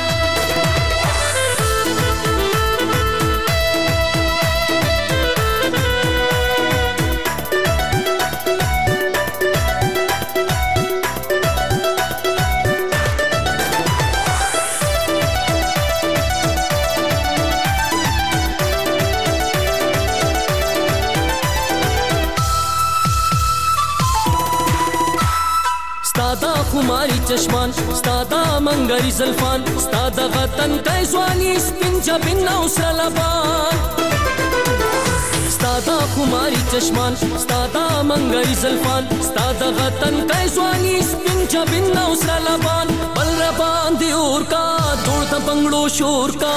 خماری چشمان ستادا منګری زلفان ستادا غتن کای ځواني سپین جبین او سره لبان ستادا خماری چشمان ستادا منګری زلفان ستادا غتن کای ځواني سپین جبین او سره لبان بل ربان دی اور کا دور د بنگړو شور کا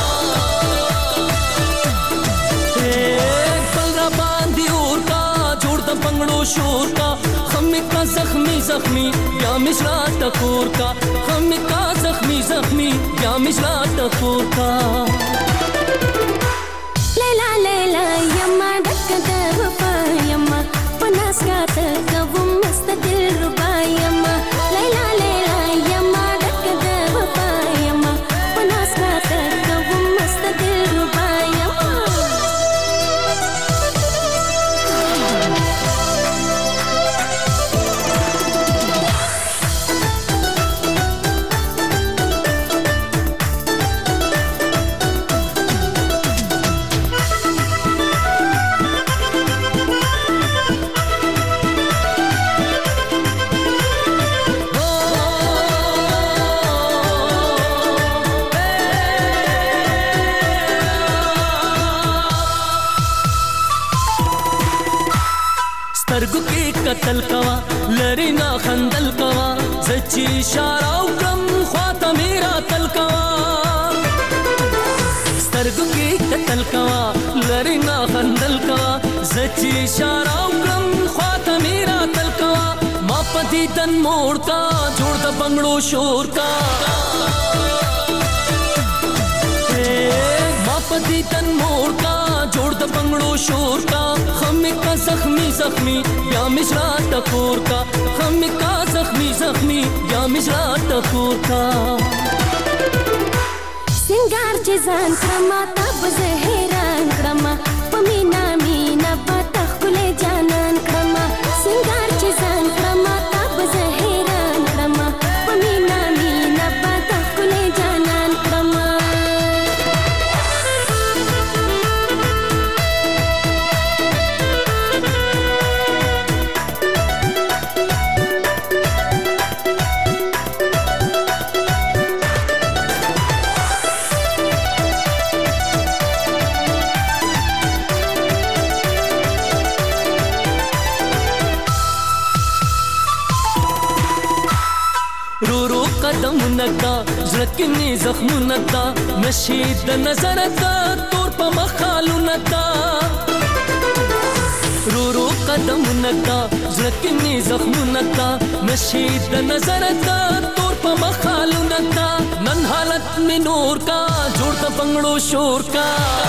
بل ربان دی اور کا جوړ د بنگړو شور کا خمی کا زخمی زخمی یا مشرا ٹکور کا خمی کا زخمی زخمی یا مشرا ٹکور کا لیلا لیلا یما ڈک د وفا یما پناس کا تکو مست دل ربا یما لیلا لیلا یما ڈک د وفا یما پناس کا تکو مست دل ربا یما. سترګو کې قتل کوا لری نا خندل کوا زچی اشاره او کم خواته میرا تل کوا سترګو کې قتل کوا لری نا خندل کوا زچی اشاره او کم خواته میرا تل کوا ما پدی دن موړ کا جوړ د بنگړو شور کا ما پدی دن موړ کا جوړ د بنگړو شور کا خمی کا زخمی زخمی یا مشرا ٹکور کا خمی کا زخمی زخمی یا مشرا ٹکور کا سنگار چیزان کرما تب زهران کرما پمینا مینا پتخ کله جانان کرما سنگار چیزان کرما تب زهران کرما پمینا مینا پتخ نکا زړکني زخمونه تا نشید نظر تا تور په مخالونه تا رو رو قدمونه تا زړکني زخمونه تا نشید نظر تا تور په مخالونه تا نن حالت می نور کا جوړ د بنگړو شور کا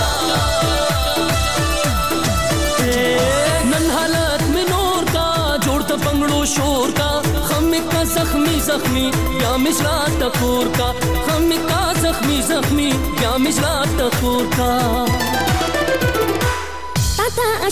نن حالت می نور کا جوړ د بنگړو شور کا خمی کا زخمی زخمی یا مجرا تکور کا خمی کا زخمی زخمی یا مجرا تکور کا